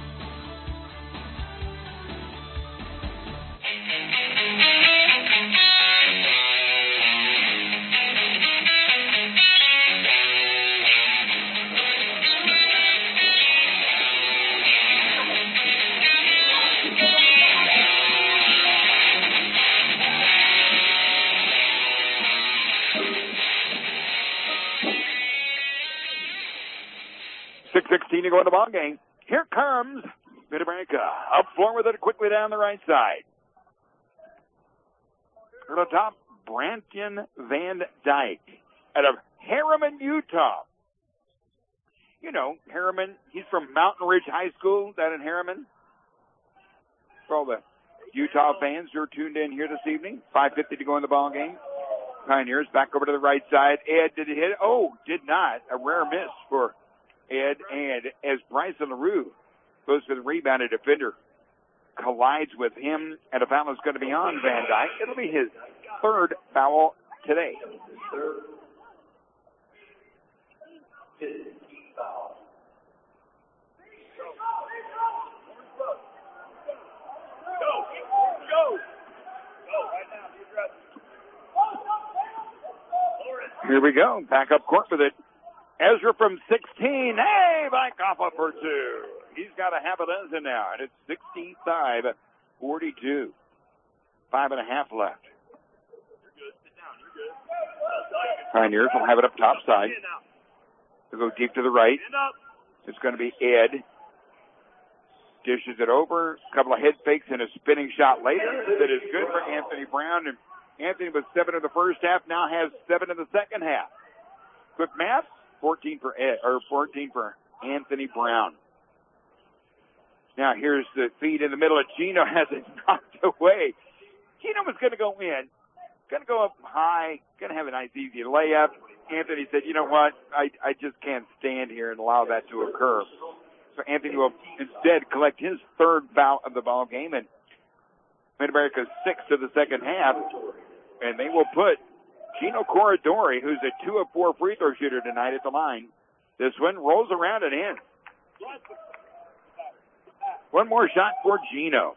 To go in the ball game. Here comes Mid-America. Up floor with it quickly down the right side. To the top, Branton Van Dyke out of Harriman, Utah. You know, Harriman, he's from Mountain Ridge High School down in Harriman. For all the Utah fans who are tuned in here this evening, 5:50 to go in the ball game. Pioneers back over to the right side. Ed, did he hit it? Oh, did not. A rare miss for Ed, and as Bryson LaRue goes for the rebound, a defender collides with him, and a foul is going to be on Van Dyke. It'll be his third foul today. Here we go. Back up court with it. Ezra from 16. Hey, back off up for two. He's got a half a dozen now, and it's 65-42. 5.5 left. Pioneers will have it up top side. They'll go deep to the right. It's going to be Ed. Dishes it over. A couple of head fakes and a spinning shot later. That is good for Anthony Brown. And Anthony was 7 in the first half, now has 7 in the second half. Quick math. 14 for Anthony Brown. Now here's the feed in the middle. Gino has it knocked away. Gino was going to go in, going to go up high, going to have a nice easy layup. Anthony said, you know what, I just can't stand here and allow that to occur. So Anthony will instead collect his third foul of the ball game, and Mid-America's 6 to the second half, and they will put Gino Corridori, who's a 2 of 4 free throw shooter tonight at the line. This one rolls around and in. One more shot for Gino.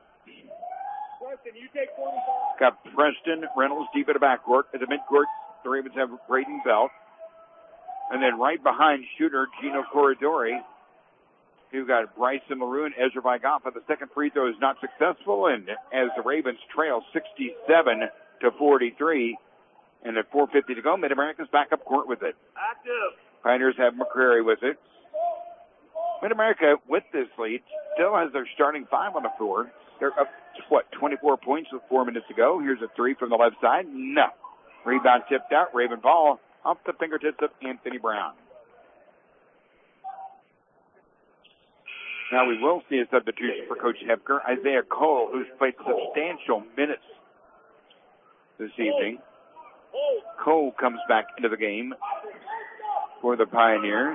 Got Preston Reynolds deep in the backcourt. At the midcourt, the Ravens have Braden Belt. And then right behind shooter Gino Corridori, who got Bryson LaRue and Ezra Vigaffa. The second free throw is not successful, and as the Ravens trail 67-43, and at 4:50 to go, Mid-America's back up court with it. Active. Pioneers have McCrary with it. Mid-America, with this lead, still has their starting 5 on the floor. They're up, 24 points with 4 minutes to go. Here's a 3 from the left side. No. Rebound tipped out. Raven ball off the fingertips of Anthony Brown. Now we will see a substitution for Coach Hepker. Isaiah Cole, who's played substantial minutes this evening. Cole comes back into the game for the Pioneers.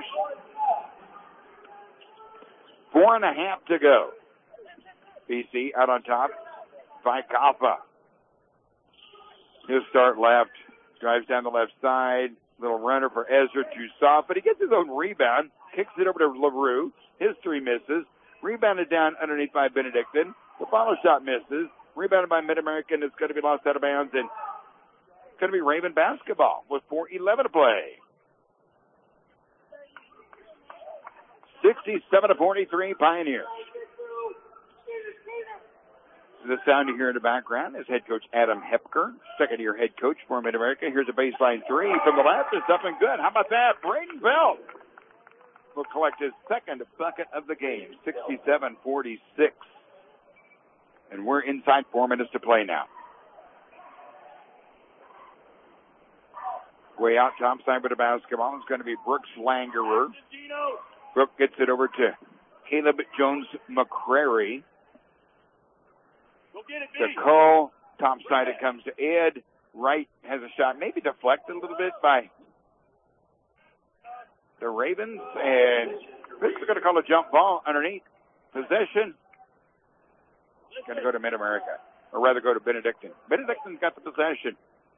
4.5 to go. BC out on top. Vigaffa. He'll start left. Drives down the left side. Little runner for Ezra, too soft, but he gets his own rebound. Kicks it over to LaRue. His 3 misses. Rebounded down underneath by Benedictine. The follow shot misses. Rebounded by Mid-American. It's going to be lost out of bounds, and it's going to be Raven basketball with 4:11 to play. 67-43 Pioneers. The sound you hear in the background is head coach Adam Hepker, second-year head coach for Mid-America. Here's a baseline 3 from the left. It's up and good. How about that? Braden Belt will collect his second bucket of the game, 67-46. And we're inside 4 minutes to play now. Way out top side with the basketball is going to be Brooks Langerer. Brooke gets it over to Caleb Jones McCrary. To Cole. Top side it comes to Ed. Wright has a shot, maybe deflected a little bit by the Ravens. And this is going to call a jump ball underneath. Possession. Going to go to Mid-America. Or rather go to Benedictine. Benedictine's got the possession.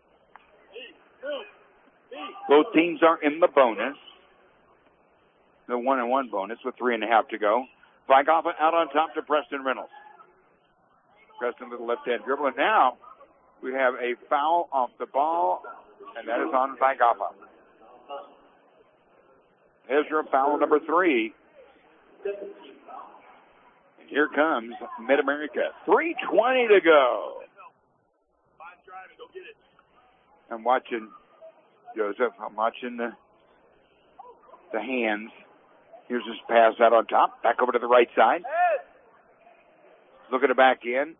Both teams are in the bonus. The 1-and-1 bonus with 3.5 to go. Weinghoffen out on top to Preston Reynolds. Preston with the left-hand dribble. And now we have a foul off the ball, and that is on Weinghoffen. Ezra, foul number 3. And here comes Mid-America. 3:20 to go. I'm watching Joseph. I'm watching the hands. Here's his pass out on top. Back over to the right side. Looking to back in.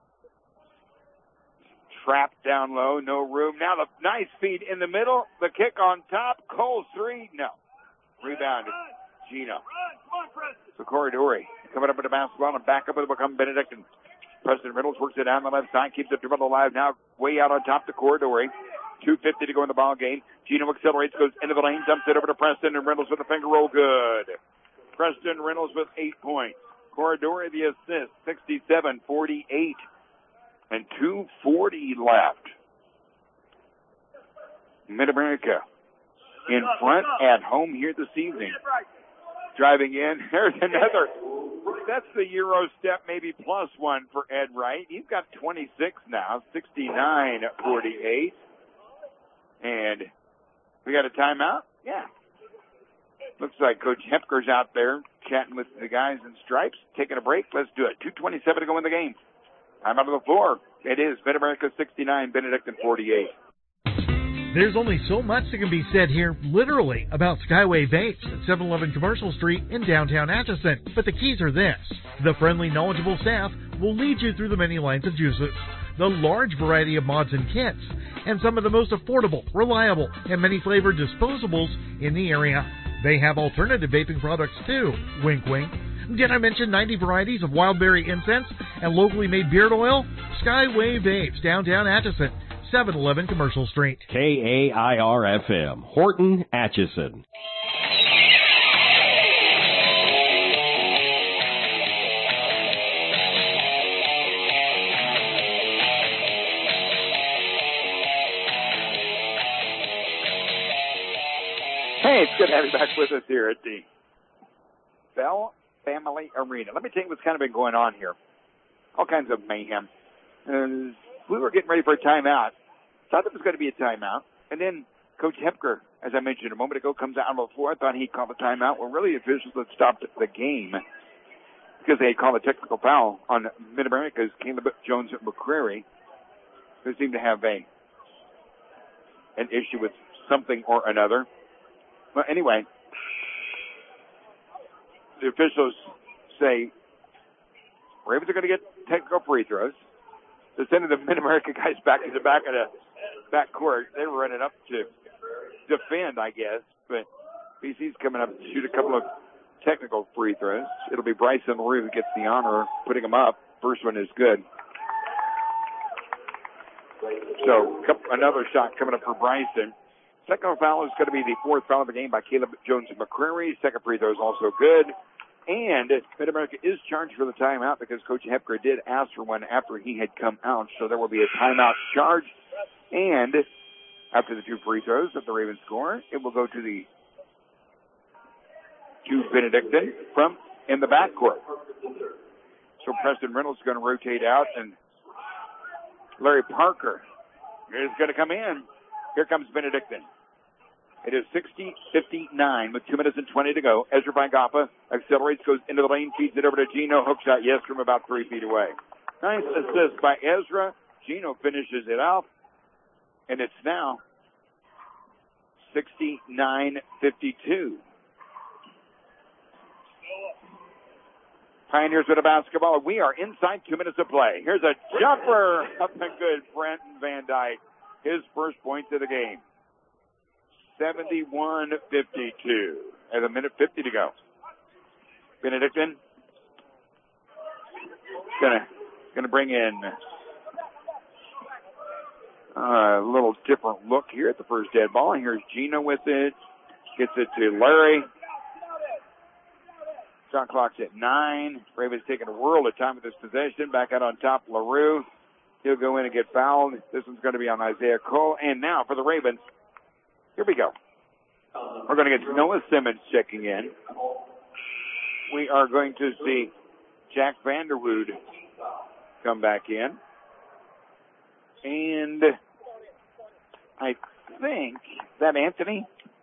Trapped down low. No room. Now the nice feed in the middle. The kick on top. Cole 3. No. Rebounded. Gino. So Corridori coming up with the basketball and back up and become Benedictine. Preston Reynolds works it down the left side. Keeps the dribble alive now. Way out on top to Corridori. 2:50 to go in the ball game. Gino accelerates, goes into the lane, dumps it over to Preston, and Reynolds with a finger roll. Good. Preston Reynolds with 8 points. Corridori the assist, 67-48. And 2:40 left. Mid-America in front at home here this evening. Driving in. There's another. That's the Euro step, maybe plus one for Ed Wright. He's got 26 now, 69-48. And we got a timeout? Yeah. Looks like Coach Hepker's out there chatting with the guys in stripes, taking a break. Let's do it. 2:27 to go in the game. I'm out of the floor. It is Mid-America 69, Benedictine 48. There's only so much that can be said here, literally, about Skyway Vapes at 711 Commercial Street in downtown Atchison. But the keys are this. The friendly, knowledgeable staff will lead you through the many lines of juices, the large variety of mods and kits, and some of the most affordable, reliable, and many flavored disposables in the area. They have alternative vaping products too. Wink, wink. Did I mention 90 varieties of wildberry incense and locally made beard oil? Skyway Vapes, downtown Atchison, 711 Commercial Street. KAIR-FM, Horton, Atchison. Hey, it's good to have you back with us here at the Bell Family Arena. Let me tell you what's kind of been going on here. All kinds of mayhem. We were getting ready for a timeout. Thought it was going to be a timeout. And then Coach Hepker, as I mentioned a moment ago, comes out on the floor. I thought he'd call the timeout. Well, really, officials had stopped the game because they had called a technical foul on Mid-America's Caleb Jones McCrary, who seemed to have an issue with something or another. Well, anyway, the officials say Ravens are going to get technical free throws. They're sending the Mid-America guys back to the back of the back court. They were running up to defend, I guess, but BC's coming up to shoot a couple of technical free throws. It'll be Bryson LaRue who gets the honor of putting them up. First one is good. So another shot coming up for Bryson. Second foul is going to be the fourth foul of the game by Caleb Jones McCrary. Second free throw is also good. And Mid-America is charged for the timeout because Coach Hepker did ask for one after he had come out. So there will be a timeout charge. And after the two free throws that the Ravens score, it will go to Benedictine from in the backcourt. So Preston Reynolds is going to rotate out, and Larry Parker is going to come in. Here comes Benedictine. It is 60-59 with 2 minutes and 20 to go. Ezra Weinghoffen accelerates, goes into the lane, feeds it over to Gino. Hook shot, yes, from about 3 feet away. Nice assist by Ezra. Gino finishes it out. And it's now 69-52. Pioneers with a basketball. We are inside 2 minutes of play. Here's a jumper up and good. Brenton Van Dyke. His first point of the game. 71-52. As a minute 50 to go. Benedictine gonna bring in a little different look here at the first dead ball. Here's Gina with it. Gets it to Larry. Shot clock's at 9. Ravens taking a world of time with this possession. Back out on top, LaRue. He'll go in and get fouled. This one's going to be on Isaiah Cole. And now for the Ravens, here we go. We're going to get Noah Simmons checking in. We are going to see Jack Vanderwood come back in. And I think that Anthony,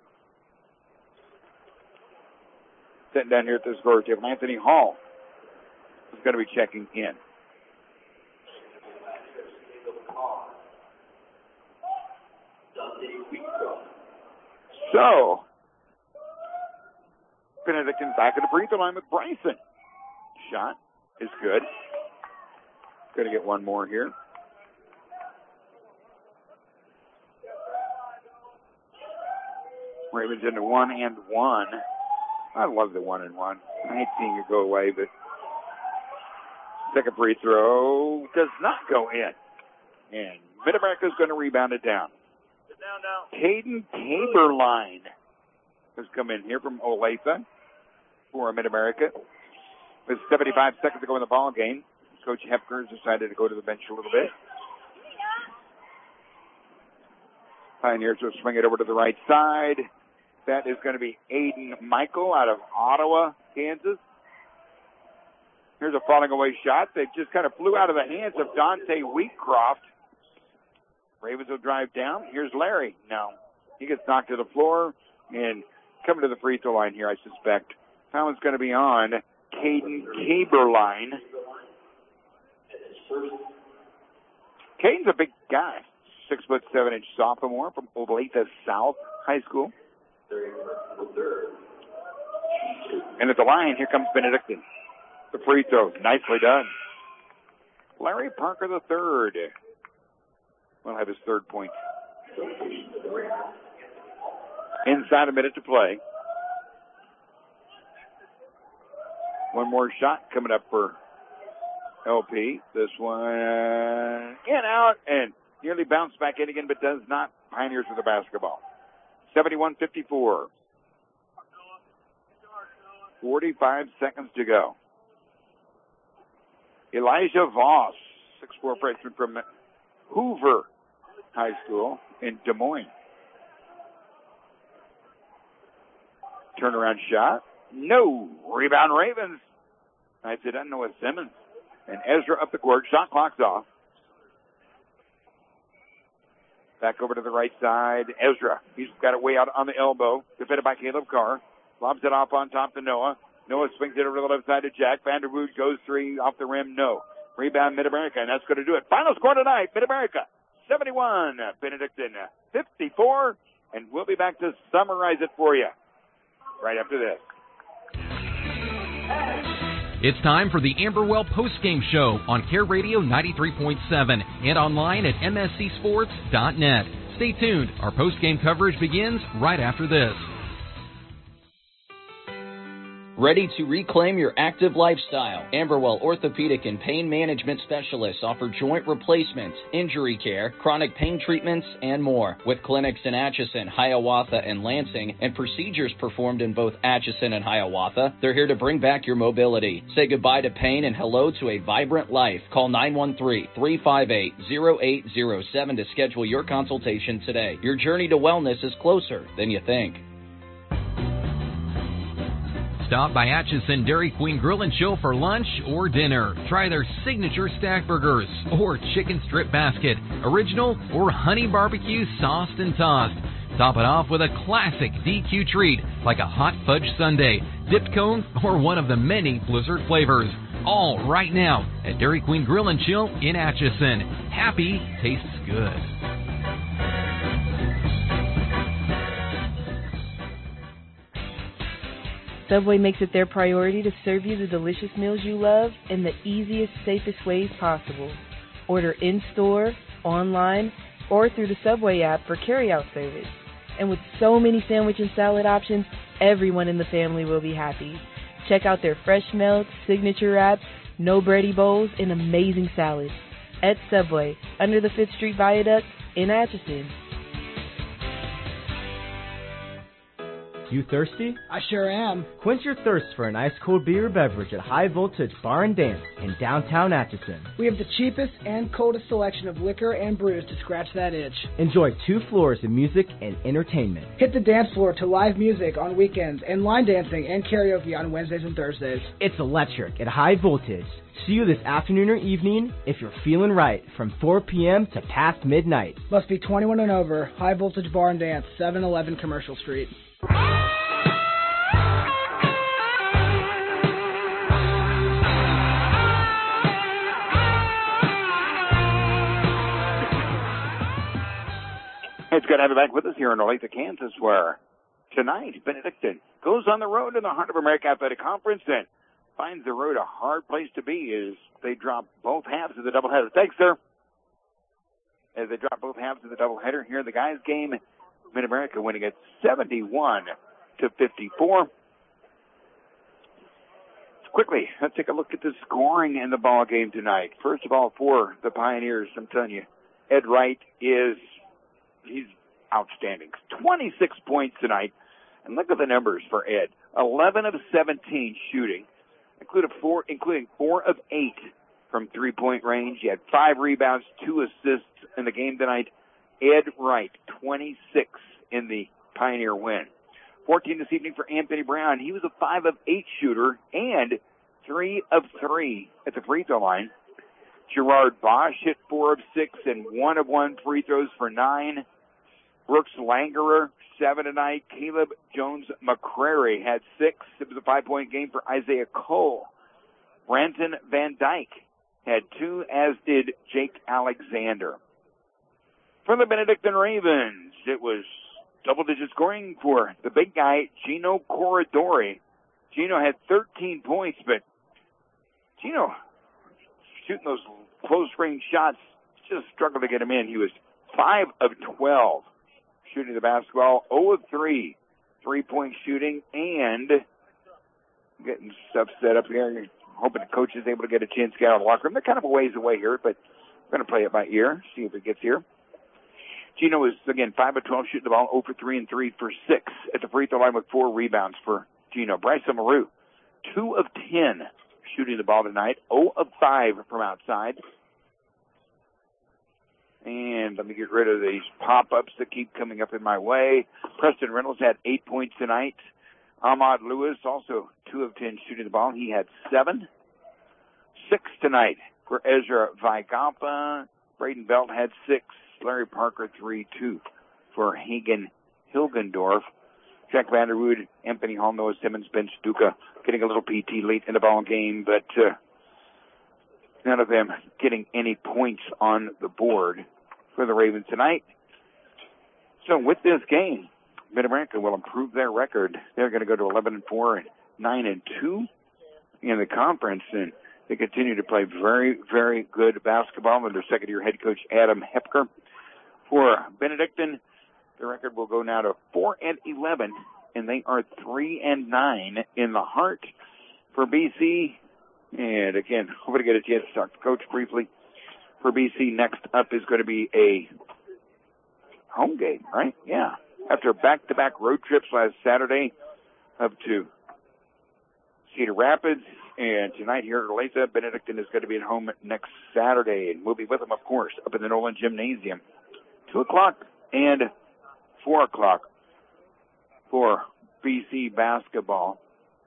sitting down here at the score table, Anthony Hall is going to be checking in. So, Benedictine back at the free throw line with Bryson. Shot is good. Going to get one more here. Ravens into 1-1. I love the 1-1. I hate seeing it go away, but second free throw does not go in. And Mid-America is going to rebound it down. Caden Taberline has come in here from Olathe for Mid-America. With 75 seconds to go in the ball game, Coach Hepker has decided to go to the bench a little bit. Pioneers will swing it over to the right side. That is going to be Aiden Michael out of Ottawa, Kansas. Here's a falling away shot that just kind of flew out of the hands of Dante Wheatcroft. Ravens will drive down. Here's Larry. No. He gets knocked to the floor and coming to the free throw line here, I suspect. Foul is going to be on Caden Taberline. Caden's a big guy. 6'7" sophomore from Olathe South High School. And at the line, here comes Benedictine. The free throw, nicely done. Larry Parker III will have his third point. Inside a minute to play. One more shot coming up for LP. This one in, out, and nearly bounced back in again, but does not. Pioneers with the basketball. 71-54. 45 seconds to go. Elijah Voss, 6'4" freshman from Hoover High School in Des Moines. Turnaround shot. No. Rebound Ravens. I said, I know it's Simmons. And Ezra up the court. Shot clock's off. Back over to the right side. Ezra. He's got it way out on the elbow. Defended by Caleb Carr. Lobs it off on top to Noah. Noah swings it over to the left side to Jack. Vanderwood goes three off the rim. No. Rebound Mid-America, and that's going to do it. Final score tonight, Mid-America 71, Benedictine 54, and we'll be back to summarize it for you right after this. It's time for the Amberwell postgame show on Care Radio 93.7 and online at mscsports.net. Stay tuned. Our postgame coverage begins right after this. Ready to reclaim your active lifestyle? Amberwell Orthopedic and Pain Management Specialists offer joint replacements, injury care, chronic pain treatments, and more. With clinics in Atchison, Hiawatha, and Lansing, and procedures performed in both Atchison and Hiawatha, they're here to bring back your mobility. Say goodbye to pain and hello to a vibrant life. Call 913-358-0807 to schedule your consultation today. Your journey to wellness is closer than you think. Stop by Atchison Dairy Queen Grill and Chill for lunch or dinner. Try their signature stack burgers or chicken strip basket, original or honey barbecue sauced and tossed. Top it off with a classic DQ treat like a hot fudge sundae, dipped cone, or one of the many Blizzard flavors. All right now at Dairy Queen Grill and Chill in Atchison. Happy tastes good. Subway makes it their priority to serve you the delicious meals you love in the easiest, safest ways possible. Order in-store, online, or through the Subway app for carryout service. And with so many sandwich and salad options, everyone in the family will be happy. Check out their fresh melts, signature wraps, no bready bowls, and amazing salads at Subway, under the 5th Street Viaduct in Atchison. You thirsty? I sure am. Quench your thirst for an ice-cold beer or beverage at High Voltage Bar and Dance in downtown Atchison. We have the cheapest and coldest selection of liquor and brews to scratch that itch. Enjoy 2 floors of music and entertainment. Hit the dance floor to live music on weekends and line dancing and karaoke on Wednesdays and Thursdays. It's electric at High Voltage. See you this afternoon or evening if you're feeling right from 4 p.m. to past midnight. Must be 21 and over. High Voltage Bar and Dance, 711 Commercial Street. It's good to have you back with us here in Olathe, Kansas, where tonight Benedictine goes on the road in the Heart of America Athletic Conference and finds the road a hard place to be as they drop both halves of the doubleheader. Thanks, sir. As they drop both halves of the doubleheader here in the guys' game, Mid-America winning it 71-54. Quickly, let's take a look at the scoring in the ball game tonight. First of all, for the Pioneers, I'm telling you, Ed Wright he's outstanding. 26 points tonight. And look at the numbers for Ed. 11 of 17 shooting, including 4 of 8 from three-point range. He had 5 rebounds, 2 assists in the game tonight. Ed Wright, 26 in the Pioneer win. 14 this evening for Anthony Brown. He was a 5 of 8 shooter and 3 of 3 at the free throw line. Gerard Bosch hit 4 of 6 and 1 of 1 free throws for 9. Brooks Langerer, 7 tonight. Caleb Jones McCrary had 6. It was a 5-point game for Isaiah Cole. Branton Van Dyke had 2, as did Jake Alexander. For the Benedictine Ravens, it was double-digit scoring for the big guy, Gino Corridori. Gino had 13 points, but Gino shooting those close-range shots just struggled to get him in. He was 5 of 12 shooting the basketball, 0 of 3 three-point shooting, and getting stuff set up here. Hoping the coach is able to get a chance to get out of the locker room. They're kind of a ways away here, but we're going to play it by ear, see if it gets here. Gino was, again, 5 of 12 shooting the ball, 0 for 3 and 3 for 6 at the free throw line with 4 rebounds for Gino. Bryson Maru, 2 of 10 shooting the ball tonight, 0 of 5 from outside. And let me get rid of these pop-ups that keep coming up in my way. Preston Reynolds had 8 points tonight. Ahmad Lewis, also 2 of 10 shooting the ball. He had 7. 6 tonight for Ezra Vigampa. Braden Belt had 6. Larry Parker, 3-2 for Hagen Hilgendorf. Jack Vanderwood, Anthony Hall, Noah Simmons, Ben Stuka getting a little PT late in the ball game, but none of them getting any points on the board for the Ravens tonight. So with this game, Mid-America will improve their record. They're going to go to 11-4 and 9-2 in the conference, and they continue to play very, very good basketball under second-year head coach Adam Hepker. For Benedictine, the record will go now to 4-11, and they are 3-9 in the heart. For BC, and again, hoping to get a chance to talk to Coach briefly. For BC, next up is going to be a home game, right? Yeah. After back-to-back road trips last Saturday up to Cedar Rapids, and tonight here at Olathe, Benedictine is going to be at home next Saturday, and we'll be with them, of course, up in the Nolan Gymnasium. 2 o'clock and 4 o'clock for BC basketball.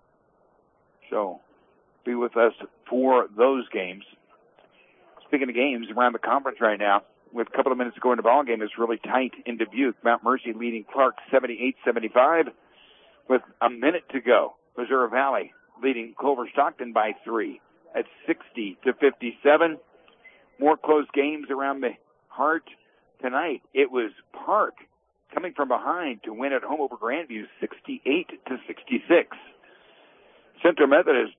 So be with us for those games. Speaking of games around the conference right now, with a couple of minutes to go in the ball game, it's really tight in Dubuque. Mount Mercy leading Clark 78-75 with a minute to go. Missouri Valley leading Culver Stockton by 3 at 60-57. More close games around the heart tonight. It was Park coming from behind to win at home over Grandview 68-66. Central Methodist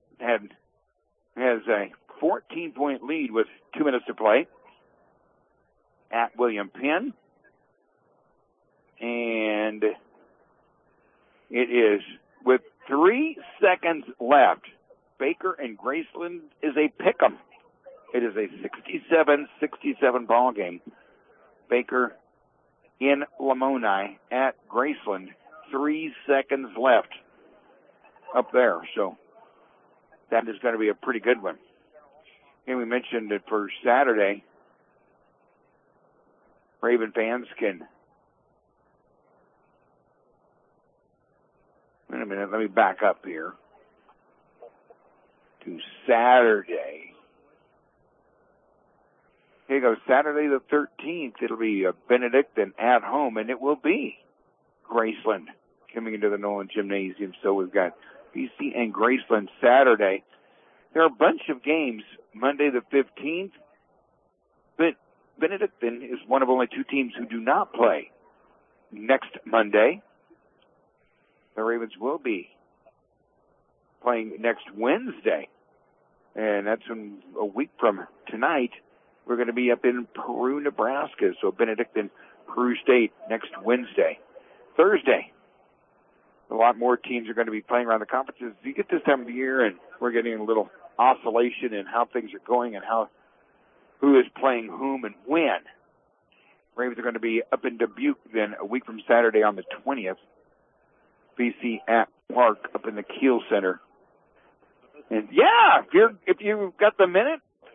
has a 14-point lead with 2 minutes to play at William Penn. And And it is with 3 seconds left. Baker and Graceland is a pick'em. It is a 67-67 ball game. Baker in Lamoni at Graceland. 3 seconds left up there. So that is going to be a pretty good one. And we mentioned that for Saturday, Raven fans can... Wait a minute, let me back up here to Saturday. Here you go, Saturday the 13th. It'll be Benedictine at home, and it will be Graceland coming into the Nolan Gymnasium. So we've got BC and Graceland Saturday. There are a bunch of games Monday the 15th, but Benedictine is one of only 2 teams who do not play next Monday. The Ravens will be playing next Wednesday, and that's a week from tonight. We're going to be up in Peru, Nebraska, so Benedictine, Peru State next Wednesday. Thursday, a lot more teams are going to be playing around the conferences. You get this time of the year, and we're getting a little oscillation in how things are going and who is playing whom and when. Ravens are going to be up in Dubuque then a week from Saturday on the 20th. BC at Park up in the Kiel Center. And yeah, if you've got the minute,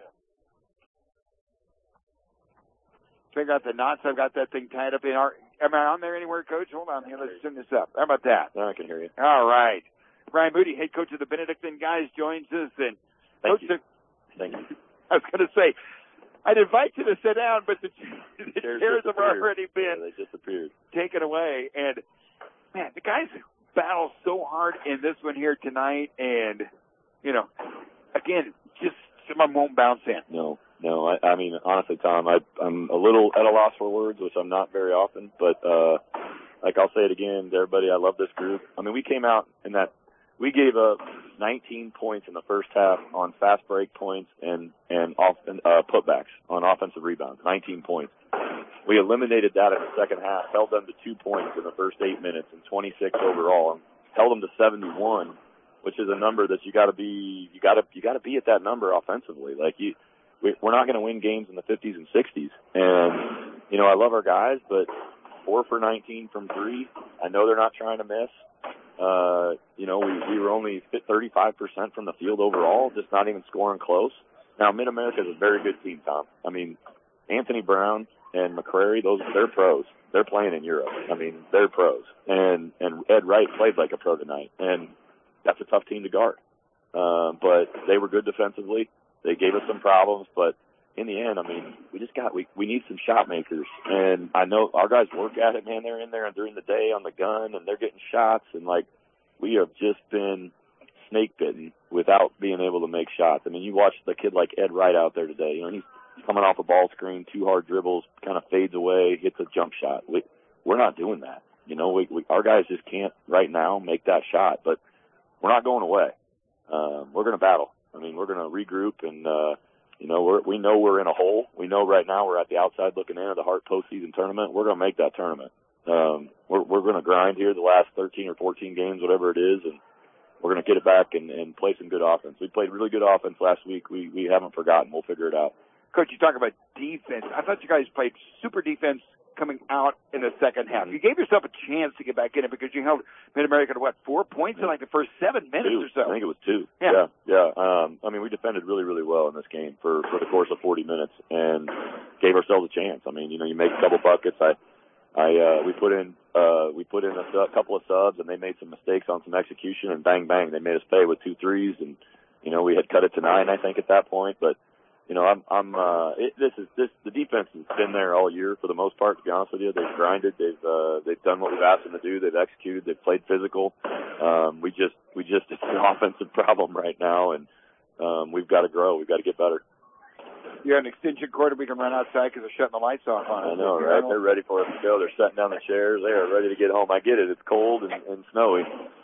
figure out the knots. I've got that thing tied up in our. Am I on there anywhere, Coach? Hold on here. Let's send this up. How about that? Now I can hear you. All right. Brian Moody, head coach of the Benedictine guys, joins us. And Thank you. I was going to say, I'd invite you to sit down, but the chairs have already been they disappeared. taken away. And man, the guys battle so hard in this one here tonight, and again, just someone won't bounce in. No. I mean, honestly, Tom, I'm a little at a loss for words, which I'm not very often. But like I'll say it again to everybody, I love this group. I mean, we came out in that we gave up 19 points in the first half on fast break points and putbacks on offensive rebounds. 19 points. We eliminated that in the second half, held them to 2 points in the first 8 minutes and 26 overall, and held them to 71, which is a number that you got to be at that number offensively. Like we're not going to win games in the 50s and 60s. And I love our guys, but 4 for 19 from 3. I know they're not trying to miss. We were only 35% from the field overall, just not even scoring close. Now, Mid-America is a very good team, Tom. I mean, Anthony Brown and McCrary, they're pros. They're playing in Europe. I mean, they're pros. And Ed Wright played like a pro tonight, and that's a tough team to guard. But they were good defensively. They gave us some problems, but in the end, I mean, we need some shot makers. And I know our guys work at it, man. They're in there and during the day on the gun, and they're getting shots. And, like, we have just been snake bitten without being able to make shots. I mean, you watch the kid like Ed Wright out there today. He's coming off a ball screen, 2 hard dribbles, kind of fades away, hits a jump shot. We're not doing that. Our guys just can't right now make that shot. But we're not going away. We're going to battle. I mean, we're going to regroup and, we know we're in a hole. We know right now we're at the outside looking in of the Hart postseason tournament. We're going to make that tournament. We're going to grind here the last 13 or 14 games, whatever it is, and we're going to get it back and play some good offense. We played really good offense last week. We haven't forgotten. We'll figure it out. Coach, you talk about defense. I thought you guys played super defense coming out in the second half. You gave yourself a chance to get back in it because you held Mid-America to 4 points in like the first 7 minutes or so? I think it was 2. Yeah. I mean, we defended really, really well in this game for the course of 40 minutes and gave ourselves a chance. I mean, you make a couple buckets. We put in a couple of subs, and they made some mistakes on some execution, and bang, bang, they made us pay with 2 threes, and we had cut it to 9, I think, at that point, but. The defense has been there all year for the most part. To be honest with you, they've grinded. They've done what we've asked them to do. They've executed. They've played physical. We just it's an offensive problem right now, and we've got to grow. We've got to get better. You got an extension cord and we can run outside because they're shutting the lights off on us. I know, right? They're ready for us to go. They're setting down the chairs. They are ready to get home. I get it. It's cold and snowy.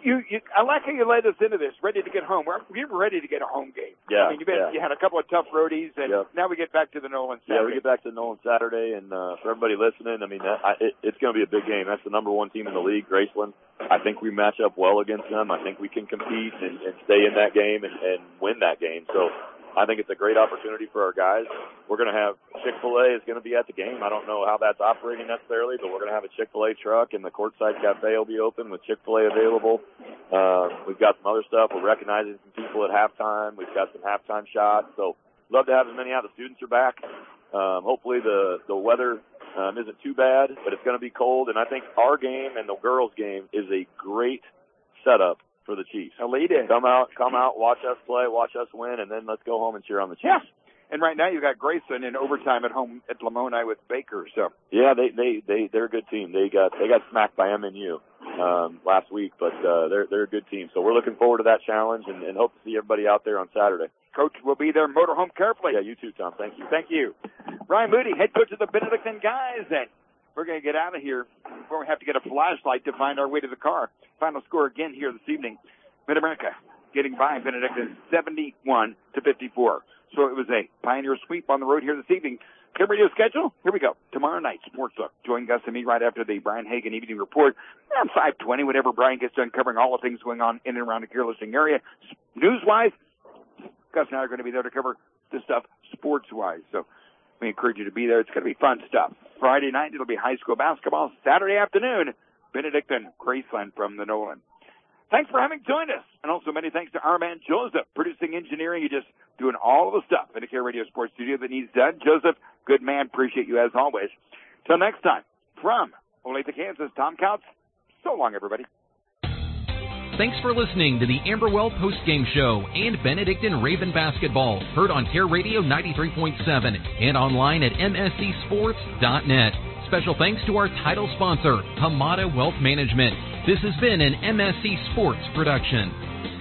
I like how you led us into this, ready to get home. We're ready to get a home game. Yeah. I mean, you had a couple of tough roadies, and now we get back to the Nolan Saturday. Yeah, we get back to Nolan Saturday, and for everybody listening, I mean, it's going to be a big game. That's the number one team in the league, Graceland. I think we match up well against them. I think we can compete and stay in that game and win that game. So I think it's a great opportunity for our guys. We're going to have Chick-fil-A is going to be at the game. I don't know how that's operating necessarily, but we're going to have a Chick-fil-A truck, and the Courtside Cafe will be open with Chick-fil-A available. We've got some other stuff. We're recognizing some people at halftime. We've got some halftime shots. So love to have as many out. The students are back. Hopefully the weather isn't too bad, but it's going to be cold. And I think our game and the girls' game is a great setup for the Chiefs. Come out, watch us play, watch us win, and then let's go home and cheer on the Chiefs. Yeah. And right now you got Graceland in overtime at home at Lamoni with Baker. So yeah, they're a good team. They got smacked by MNU last week, but they're a good team. So we're looking forward to that challenge and hope to see everybody out there on Saturday. Coach will be there. Motor home carefully. Yeah, you too, Tom. Thank you. Thank you. Ryan Moody, head coach of the Benedictine guys, and we're going to get out of here before we have to get a flashlight to find our way to the car. Final score again here this evening. Mid-America getting by Benedictine 71-54. So it was a Pioneer sweep on the road here this evening. Good radio schedule. Here we go. Tomorrow night, Sports Look. Join Gus and me right after the Brian Hagan Evening Report. 5:20, whenever Brian gets done covering all the things going on in and around the Kearl Listening area. News-wise, Gus and I are going to be there to cover the stuff sports-wise. So we encourage you to be there. It's going to be fun stuff. Friday night, it'll be high school basketball. Saturday afternoon, Benedictine, Graceland from the Nolan. Thanks for having joined us. And also many thanks to our man Joseph, producing, engineering. You're just doing all of the stuff in the Care Radio Sports Studio that needs done. Joseph, good man. Appreciate you as always. Till next time, from Olathe, Kansas, Tom Couts. So long, everybody. Thanks for listening to the Amberwell Postgame Show and Benedictine Raven Basketball, heard on Care Radio 93.7 and online at mscsports.net. Special thanks to our title sponsor, Hamada Wealth Management. This has been an MSC Sports production.